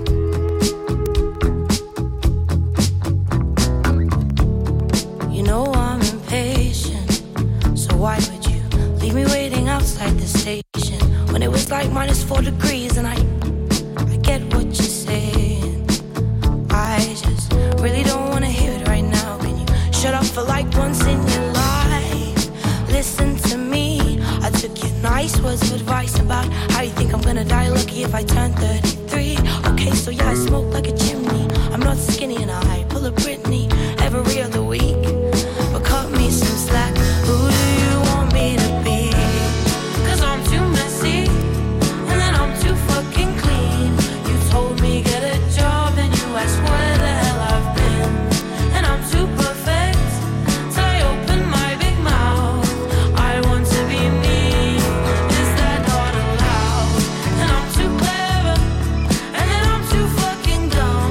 You know I'm impatient, so why would you leave me waiting outside the station when it was like minus four degrees and I, I get what you're saying. I just really don't want to hear it right now. Can you shut up for like once in your life? Listen to me. I took your nice words of advice about how you think I'm gonna die lucky if I turn thirty-three. Okay, so yeah, I smoke like a chimney. I'm not skinny and I pull a Britney every other week. But cut me some slack. Who do you want me to be? Cause I'm too messy and then I'm too fucking clean. You told me get a job and you asked where the hell I've been. And I'm too perfect till I open my big mouth. I want to be me. Is that not allowed? And I'm too clever and then I'm too fucking dumb.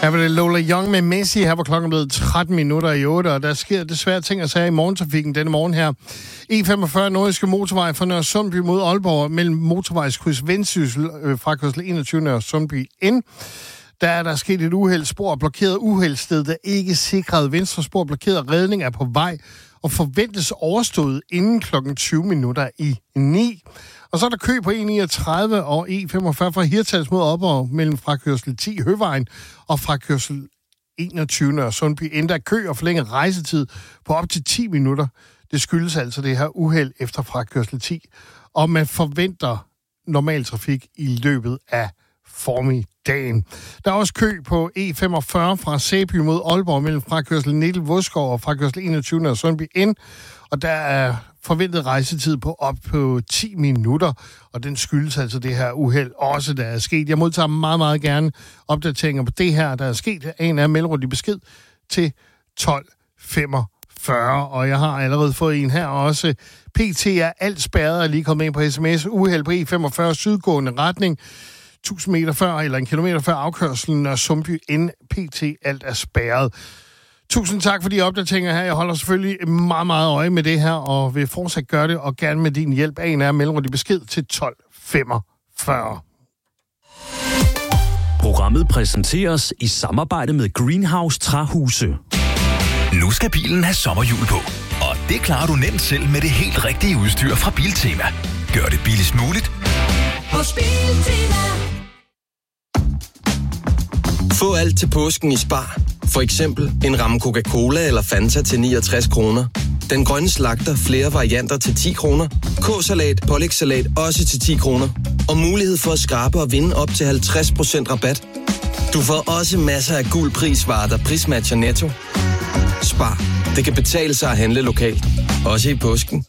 Her var det Lola Young med Messi. Her var klokken blevet tretten minutter i otte, og der sker desværre ting at sige i morgentrafikken denne morgen her. E femogfyrre Nordjyske Motorvej fra Nørre Sundby mod Aalborg mellem motorvejskryds Vendsyssel øh, fra kørsel enogtyve Nørre Sundby ind. Der er der sket et uheld, spor blokeret uheldsted, der ikke sikrede venstre spor blokeret, redning er på vej og forventes overstået inden klokken tyve minutter i ni. Og så er der kø på E niogtredive og E femogfyrre fra Hirtshals mod Aalborg mellem frakørsel ti Høvejen og frakørsel enogtyve Nørre Sundby. Endda kø og forlænget rejsetid på op til ti minutter. Det skyldes altså det her uheld efter frakørsel ti. Og man forventer normal trafik i løbet af formiddagen. Der er også kø på E femogfyrre fra Sæby mod Aalborg mellem frakørsel Nikkel Vodskov og frakørsel enogtyve Nørre Sundby ind. Og der er forventet rejsetid på op på ti minutter, og den skyldes altså det her uheld også, der er sket. Jeg modtager meget, meget gerne opdateringer på det her, der er sket. En af mellemrum i besked til tolv femogfyrre, og jeg har allerede fået en her også. P T er alt spærret, og lige kommet ind på sms. Uheld på E femogfyrre sydgående retning. tusind meter før, eller en kilometer før afkørselen af Sundby ind. P T alt er spærret. Tusind tak for de opdateringer her. Jeg holder selvfølgelig meget, meget øje med det her, og vil fortsat gøre det, og gerne med din hjælp. En af mellemrum i besked til tolv femogfyrre. Programmet præsenteres i samarbejde med Greenhouse Træhuse. Nu skal bilen have sommerhjul på, og det klarer du nemt selv med det helt rigtige udstyr fra Biltema. Gør det billigst muligt hos Biltema. Få alt til påsken i Spar. For eksempel en ramme Coca-Cola eller Fanta til niogtres kroner. Den grønne slagter flere varianter til ti kroner. K-salat, pålægssalat også til ti kroner. Og mulighed for at skrabe og vinde op til halvtreds procent rabat. Du får også masser af guld prisvarer, der prismatcher Netto. Spar. Det kan betale sig at handle lokalt. Også i påsken.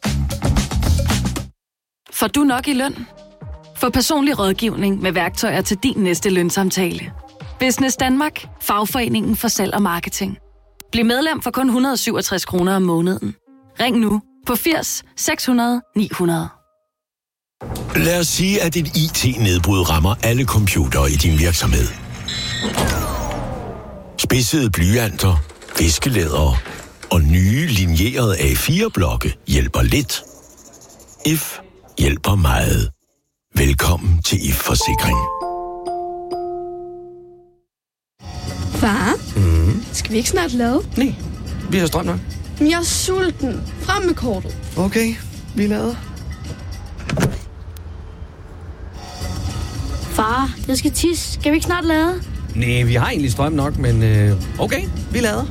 Får du nok i løn? Få personlig rådgivning med værktøjer til din næste lønsamtale. Business Danmark. Fagforeningen for salg og marketing. Bliv medlem for kun et hundrede og syvogtres kroner om måneden. Ring nu på firs seks hundrede ni hundrede. Lad os sige, at et I T-nedbrud rammer alle computere i din virksomhed. Spidsede blyanter, viskelædere og nye linjerede A fire blokke hjælper lidt. If hjælper meget. Velkommen til If Forsikring. Far, Mm. skal vi ikke snart lade? Nej, vi har strøm nok. Men jeg er sulten. Frem med kortet. Okay, vi lader. Far, jeg skal tisse. Skal vi ikke snart lade? Nej, vi har egentlig strøm nok, men øh, okay, vi lader.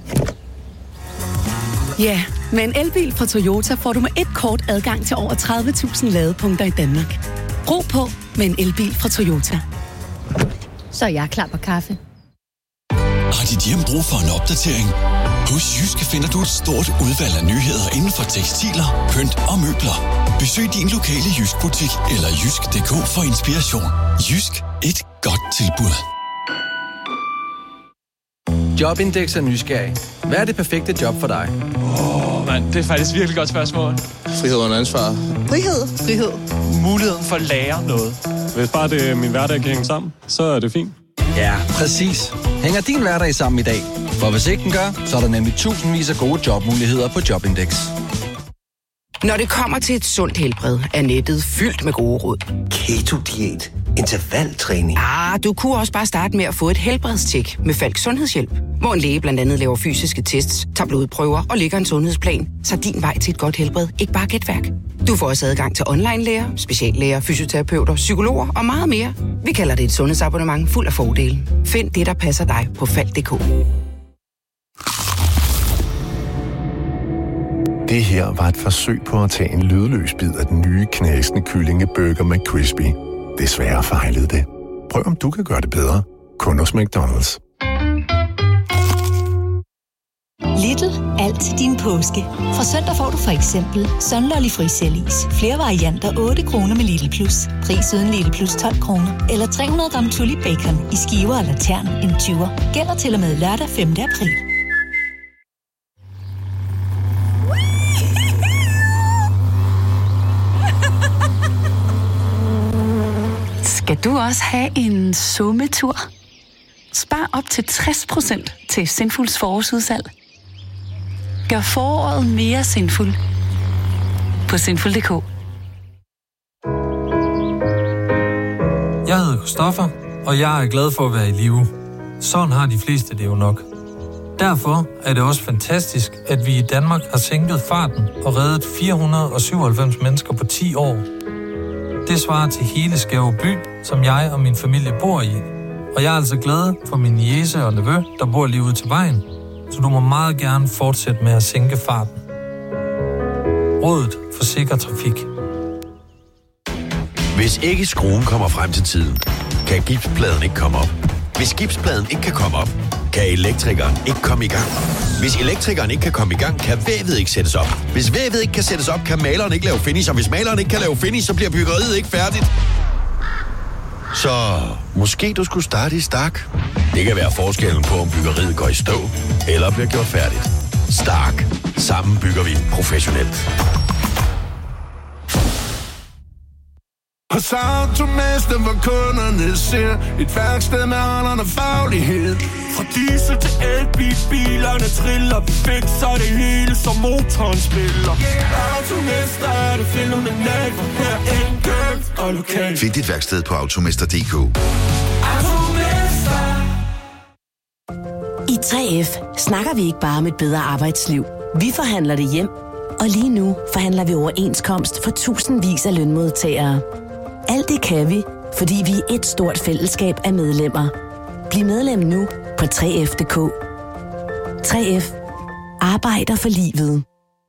Ja, med en elbil fra Toyota får du med et kort adgang til over tredive tusind ladepunkter i Danmark. Brug på med en elbil fra Toyota. Så er jeg klar på kaffe. Har dit hjem brug for en opdatering? Hos Jyske finder du et stort udvalg af nyheder inden for tekstiler, pynt og møbler. Besøg din lokale Jysk-butik eller jysk punktum d k for inspiration. Jysk. Et godt tilbud. Jobindex er nysgerrig. Hvad er det perfekte job for dig? Åh, oh, mand, det er faktisk et virkelig godt spørgsmål. Frihed under ansvar. Frihed. Frihed. Muligheden for at lære noget. Hvis bare det er min hverdag kan hænge sammen, så er det fint. Ja, præcis. Hænger din hverdag sammen i dag? For hvis ikke den gør, så er der nemlig tusindvis af gode jobmuligheder på Jobindex. Når det kommer til et sundt helbred, er nettet fyldt med gode råd. Keto-diæt, intervaltræning. Ah, du kunne også bare starte med at få et helbredstjek med Falk Sundhedshjælp, hvor en læge blandt andet laver fysiske tests, tager blodprøver og lægger en sundhedsplan, så din vej til et godt helbred ikke bare er gætværk. Du får også adgang til online-læger, speciallæger, fysioterapeuter, psykologer og meget mere. Vi kalder det et sundhedsabonnement fuld af fordele. Find det, der passer dig på falk punktum d k. Det her var et forsøg på at tage en lydløs bid af den nye knasende kyllingeburger McCrispy. Desværre fejlede det. Prøv om du kan gøre det bedre. Kun hos McDonald's. Lidl. Alt til din påske. Fra søndag får du for eksempel Sunlolly frisellis. Flere varianter otte kroner med Lidl Plus. Pris uden Lidl Plus tolv kroner. Eller tre hundrede gram Tulip Bacon i skiver eller tern en tyver. Gælder til og med lørdag femte april. Skal du også have en summetur? Spar op til tres procent til Sinfuls forårsudsalg. Gør foråret mere sinful på sinful punktum d k. Jeg hedder Christoffer, og jeg er glad for at være i live. Sådan har de fleste det jo nok. Derfor er det også fantastisk, at vi i Danmark har sænket farten og reddet fire hundrede og syvoghalvfems mennesker på ti år. Det svarer til hele Skæve by, som jeg og min familie bor i. Og jeg er altså glad for min niece og nevø, der bor lige ude til vejen, så du må meget gerne fortsætte med at sænke farten. Rådet for sikker trafik. Hvis ikke skruen kommer frem til tiden, kan gipspladen ikke komme op. Hvis gipspladen ikke kan komme op, kan elektrikeren ikke komme i gang. Hvis elektrikeren ikke kan komme i gang, kan vævet ikke sættes op. Hvis vævet ikke kan sættes op, kan maleren ikke lave finish. Og hvis maleren ikke kan lave finish, så bliver byggeriet ikke færdigt. Så måske du skulle starte i Stark. Det kan være forskellen på, om byggeriet går i stå eller bliver gjort færdigt. Stark. Sammen bygger vi professionelt. Hos Automester, hvor kunderne ser et værksted med holderne faglighed. Fra diesel til elbil, bilerne triller, vi fikser det hele, som motoren spiller. Yeah. Automester er det fænomenalt, for her enkelt og lokalt. Find dit værksted på automester punktum d k. Automester. I tre F snakker vi ikke bare om et bedre arbejdsliv. Vi forhandler det hjem, og lige nu forhandler vi overenskomst for tusindvis af lønmodtagere. Alt det kan vi, fordi vi er et stort fællesskab af medlemmer. Bliv medlem nu på tre F punktum d k. tre F arbejder for livet.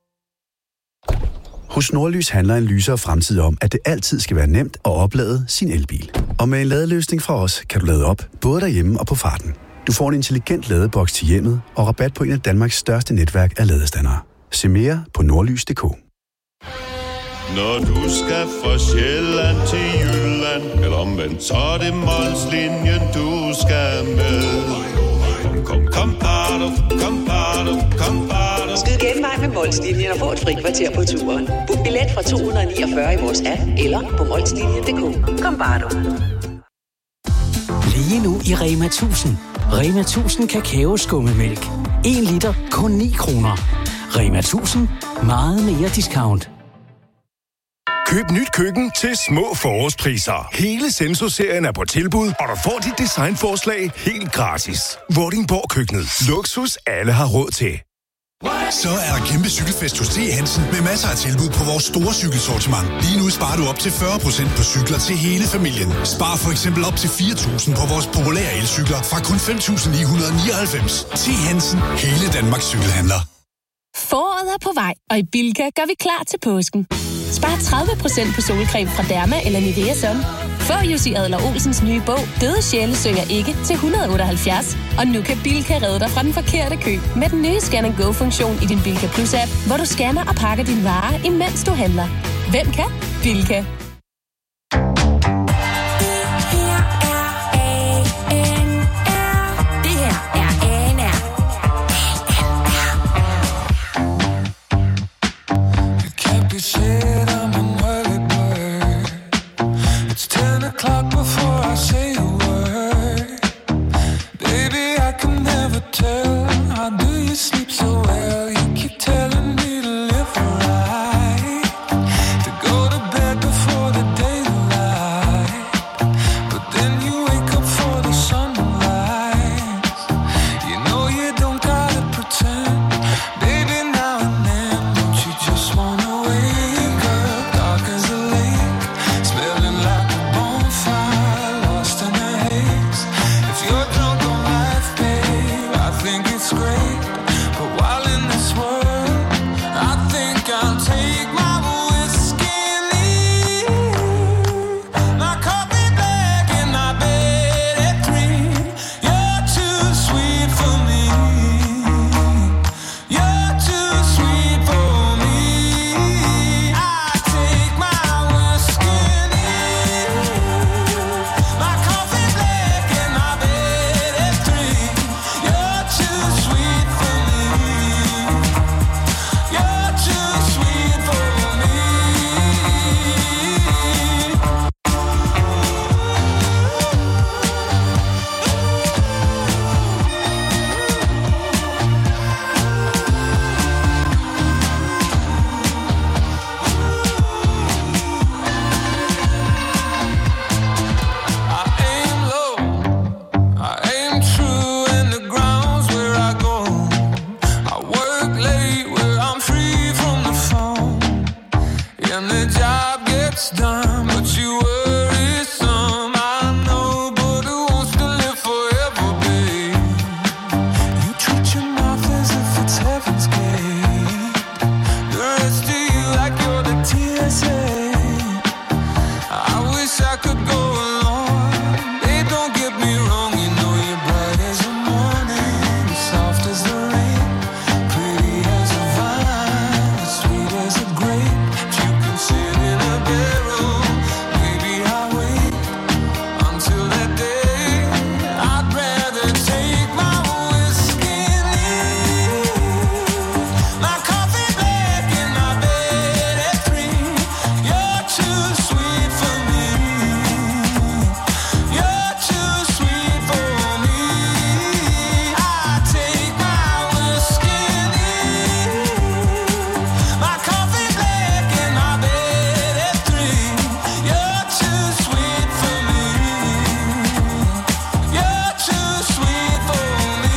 Hos Nordlys handler en lysere fremtid om, at det altid skal være nemt at oplade sin elbil. Og med en ladeløsning fra os, kan du lade op, både derhjemme og på farten. Du får en intelligent ladeboks til hjemmet og rabat på en af Danmarks største netværk af ladestandere. Se mere på nordlys punktum d k. Når du skal fra Sjælland til Jylland, eller omvendt, så er det Molslinjen, du skal med. Kom, kom, kom, bado, kom, bado, kom, bado. Skyd genvej med Molslinjen og få et fri kvarter på turen. Book billet fra to hundrede niogfyrre i vores app, eller på molslinjen punktum d k. Kom, bado. Lige nu i Rema tusind. Rema tusind kakaoskummemælk. en liter, kun ni kroner. Rema tusind. Meget mere discount. Køb nyt køkken til små forårspriser. Hele Senso-serien er på tilbud, og du får dit designforslag helt gratis. Vordingborg Køkkenet. Luksus alle har råd til. Så er der kæmpe cykelfest hos T. Hansen med masser af tilbud på vores store cykelsortiment. Lige nu sparer du op til fyrre procent på cykler til hele familien. Spar for eksempel op til fire tusind på vores populære elcykler fra kun fem tusind ni hundrede nioghalvfems. T. Hansen. Hele Danmarks cykelhandler. Foråret er på vej, og i Bilka gør vi klar til påsken. Spar tredive procent på solcreme fra Derma eller Nivea Sun. Få Jussi Adler-Olsens nye bog, Døde sjæle synger ikke, til et hundrede og otteoghalvfjerds. Og nu kan Bilka redde dig fra den forkerte kø med den nye Scan and Go-funktion i din Bilka Plus-app, hvor du scanner og pakker dine varer, imens du handler. Hvem kan? Bilka. Before and the job gets done, but you worry some. I know, but who wants to live forever, babe? You treat your mouth as if it's heaven's gate. The rest of you like you're the T S A. I wish I could go along. Babe, don't get me wrong, you know you're bright as the morning, soft as the rain, pretty as a vine, sweet as a grape. If you can sit in a barrel, maybe I'll wait until that day. I'd rather take my whiskey and leave my coffee black in my bed at three. You're too sweet for me. You're too sweet for me. I take my whiskey and leave my coffee black in my bed at three. You're too sweet for me. You're too sweet for me.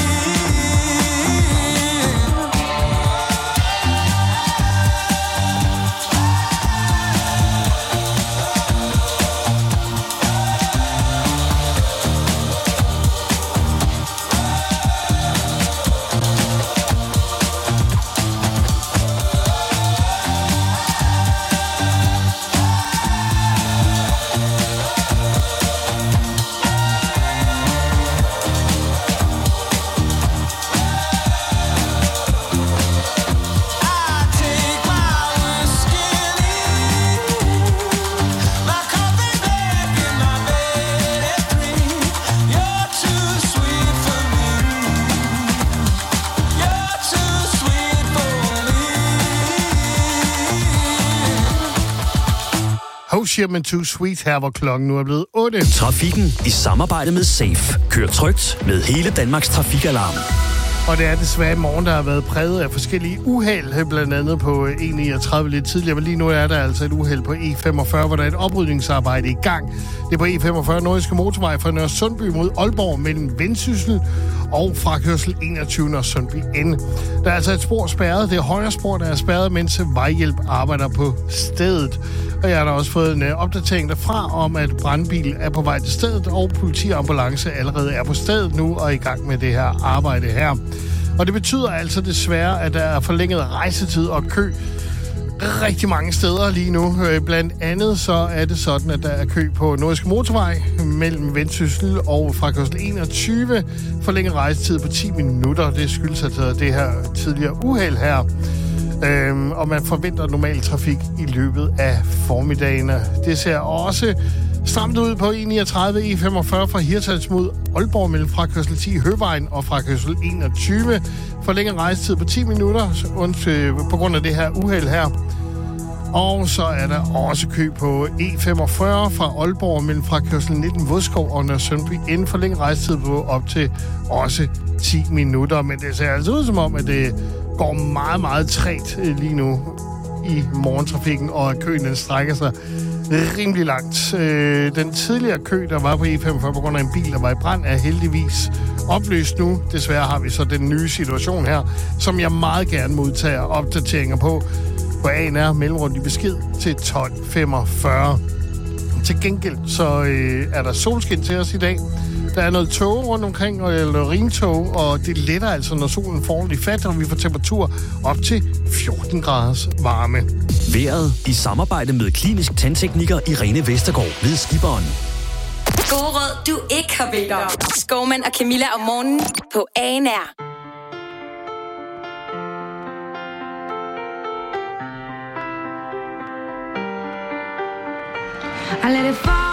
Hozier med Too Sweet her, hvor klokken nu er blevet otte. Trafikken i samarbejde med Safe. Kør trygt med hele Danmarks trafikalarm. Og det er desværre i morgen, der har været præget af forskellige uheld, blandt andet på E niogtredive lidt tidligere, men lige nu er der altså et uheld på E femogfyrre, hvor der er et oprydningsarbejde i gang. Det er på E femogfyrre Nordjyske Motorvej fra Nørre Sundby mod Aalborg mellem Vendsyssel og fra kørsel enogtyve Nørre Sundby N. Der er altså et spor spærret. Det er højre spor, der er spærret, mens vejhjælp arbejder på stedet. Og jeg har da også fået en opdatering derfra om, at brandbil er på vej til stedet, og politi og ambulance allerede er på stedet nu og er i gang med det her arbejde her. Og det betyder altså desværre, at der er forlænget rejsetid og kø rigtig mange steder lige nu. Blandt andet så er det sådan, at der er kø på Nordjyske Motorvej mellem Vendsyssel og fra kørsel enogtyve. Forlænget rejsetid på ti minutter. Det skyldes altså det her tidligere uheld her. Øhm, og man forventer normal trafik i løbet af formiddagen. Det ser også stramt ud på E niogtredive E femogfyrre fra Hirtshals mod Aalborg mellem fra kørsel ti Høvejen og fra kørsel enogtyve. Forlænget rejsetid på ti minutter på grund af det her uheld her. Og så er der også kø på E femogfyrre fra Aalborg mellem fra kørsel nitten Vodskov og Nørre Sundby inden forlænget rejsetid på op til også ti minutter. Men det ser altså ud som om, at det går meget, meget trægt lige nu i morgentrafikken, og at køen den strækker sig rimelig langt. Den tidligere kø, der var på E femogfyrre på grund af en bil, der var i brand, er heldigvis opløst nu. Desværre har vi så den nye situation her, som jeg meget gerne modtager opdateringer på på A N R mellemrundt i besked til tolv femogfyrre. Til gengæld så øh, er der solskin til os i dag. Der er noget tog rundt omkring, eller rimtog, og det letter altså, når solen får ordentligt fat, og vi får temperatur op til fjorten graders varme. Været i samarbejde med klinisk tandtekniker Irene Vestergaard ved Skiberen. Gode råd, du ikke har bedt om. Skovmand og Camilla om morgenen på A N R. I let it fall.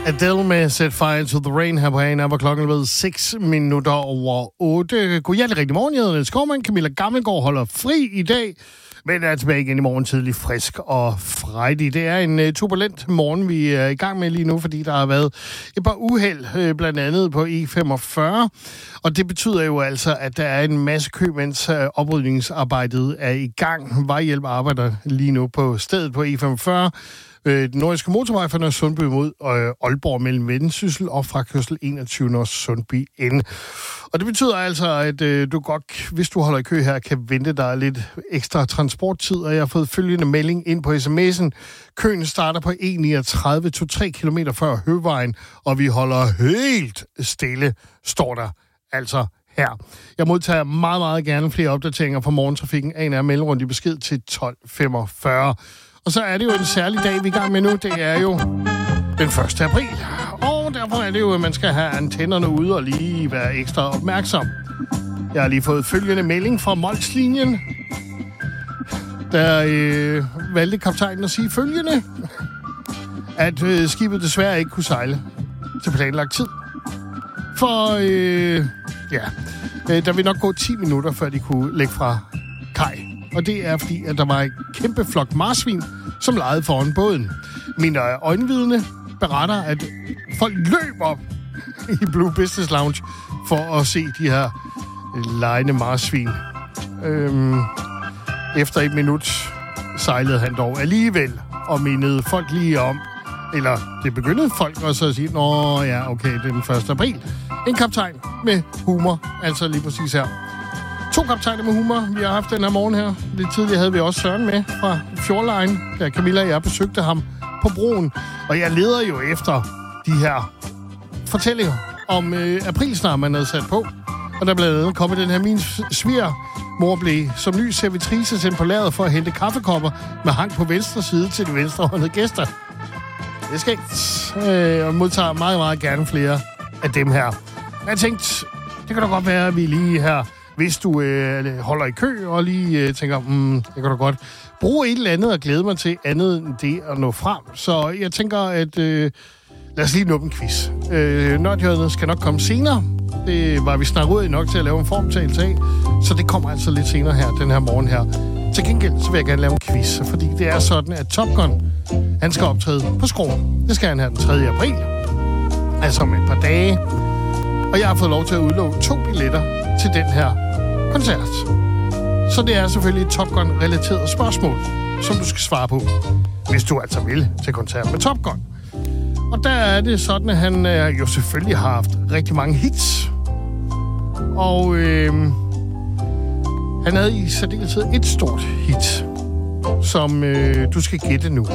Adele med Set Fire to the Rain her på A N R, hvor klokken er ved seks minutter over otte. God hjertelig rigtig morgen, jeg hedder Niels Skovmand. Camilla Gammelgaard holder fri i dag, men er tilbage igen i morgen tidlig, frisk og frejdig. Det er en uh, turbulent morgen, vi er i gang med lige nu, fordi der har været et par uheld, uh, blandt andet på E femogfyrre. Og det betyder jo altså, at der er en masse kø, mens uh, oprydningsarbejdet er i gang. Vejhjælp arbejder lige nu på stedet på E femogfyrre. Den nordiske motorvej fra Nørre Sundby mod øh, Aalborg mellem Vendsyssel og frakørsel enogtyve Nørre Sundby N. Og det betyder altså, at øh, du godt, hvis du holder i kø her, kan vente dig lidt ekstra transporttid. Og jeg har fået følgende melding ind på sms'en. Køen starter på E niogtredive, to-tre kilometer før Høvejen, og vi holder helt stille, står der altså her. Jeg modtager meget, meget gerne flere opdateringer fra morgentrafikken. A N R mellemrunde i besked til tolv femogfyrre. Og så er det jo en særlig dag, vi er i gang med nu. Det er jo den første april. Og derfor er det jo, at man skal have antennerne ude og lige være ekstra opmærksom. Jeg har lige fået følgende melding fra Molslinjen. Der øh, valgte kaptajnen at sige følgende. At øh, skibet desværre ikke kunne sejle til planlagt tid. For øh, ja, øh, der vil nok gå ti minutter, før de kunne lægge fra kaj. Og det er fordi, at der var en kæmpe flok marsvin, som legede foran båden. Mine øjenvidne beretter, at folk løb op i Blue Business Lounge for at se de her legende marsvin. Øhm, efter et minut sejlede han dog alligevel og mindede folk lige om, eller det begyndte folk også at sige, nå ja, okay, det er den første april. En kaptajn med humor, altså lige præcis her. To kaptajner med humor, vi har haft den her morgen her. Lidt tidligere havde vi også Søren med fra Fjordline, da Camilla og jeg besøgte ham på broen. Og jeg leder jo efter de her fortællinger om øh, aprilsnar, man havde sat på. Og der blev andet kommet den her, min svigermor blev som ny servitrice sendt på lageret for at hente kaffekopper med hang på venstre side til de venstrehåndede gæster. Det er skægt. Øh, og modtager meget, meget gerne flere af dem her. Jeg tænkte, det kan da godt være, at vi lige her... Hvis du øh, holder i kø og lige øh, tænker, mm, det kan du godt bruge et eller andet og glæde mig til andet end det at nå frem. Så jeg tænker, at øh, lad os lige nå en quiz. Øh, Nørdhjørnet skal nok komme senere. Det var vi snart ud i nok til at lave en formtagelse af. Så det kommer altså lidt senere her, den her morgen her. Til gengæld så vil jeg gerne lave en quiz, fordi det er sådan, at Top Gun, han skal optræde på Skroen. Det skal han have den tredje april. Altså om et par dage. Og jeg har fået lov til at udlove to billetter til den her koncert. Så det er selvfølgelig et Top Gun-relateret spørgsmål, som du skal svare på, hvis du altså vil til koncert med Top Gun. Og der er det sådan, at han øh, jo selvfølgelig har haft rigtig mange hits. Og øh, han havde i særdeleshed et stort hit, som øh, du skal gætte nu.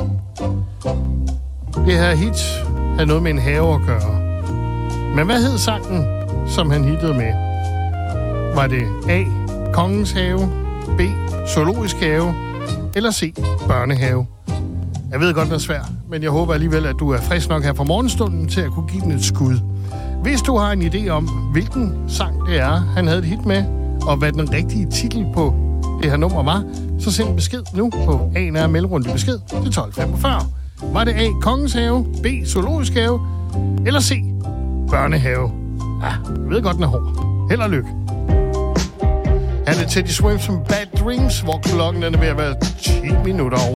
Det her hit havde noget med en have at gøre. Men hvad hed sangen, som han hittede med? Var det A. Kongens Have, B. Zoologisk Have, eller C. Børnehave? Jeg ved godt, det er svært, men jeg håber alligevel, at du er frisk nok her fra morgenstunden til at kunne give den et skud. Hvis du har en idé om, hvilken sang det er, han havde et hit med, og hvad den rigtige titel på det her nummer var, så send en besked nu på A N R mellemrunde besked til tolv femogfyrre. Var det A. Kongens Have, B. Zoologisk Have, eller C. Børnehave? Ja, jeg ved godt, den er hård. Held og lykke. Han er Teddy Swims som Bad Dreams, hvor klokken er ved at være ti minutter over.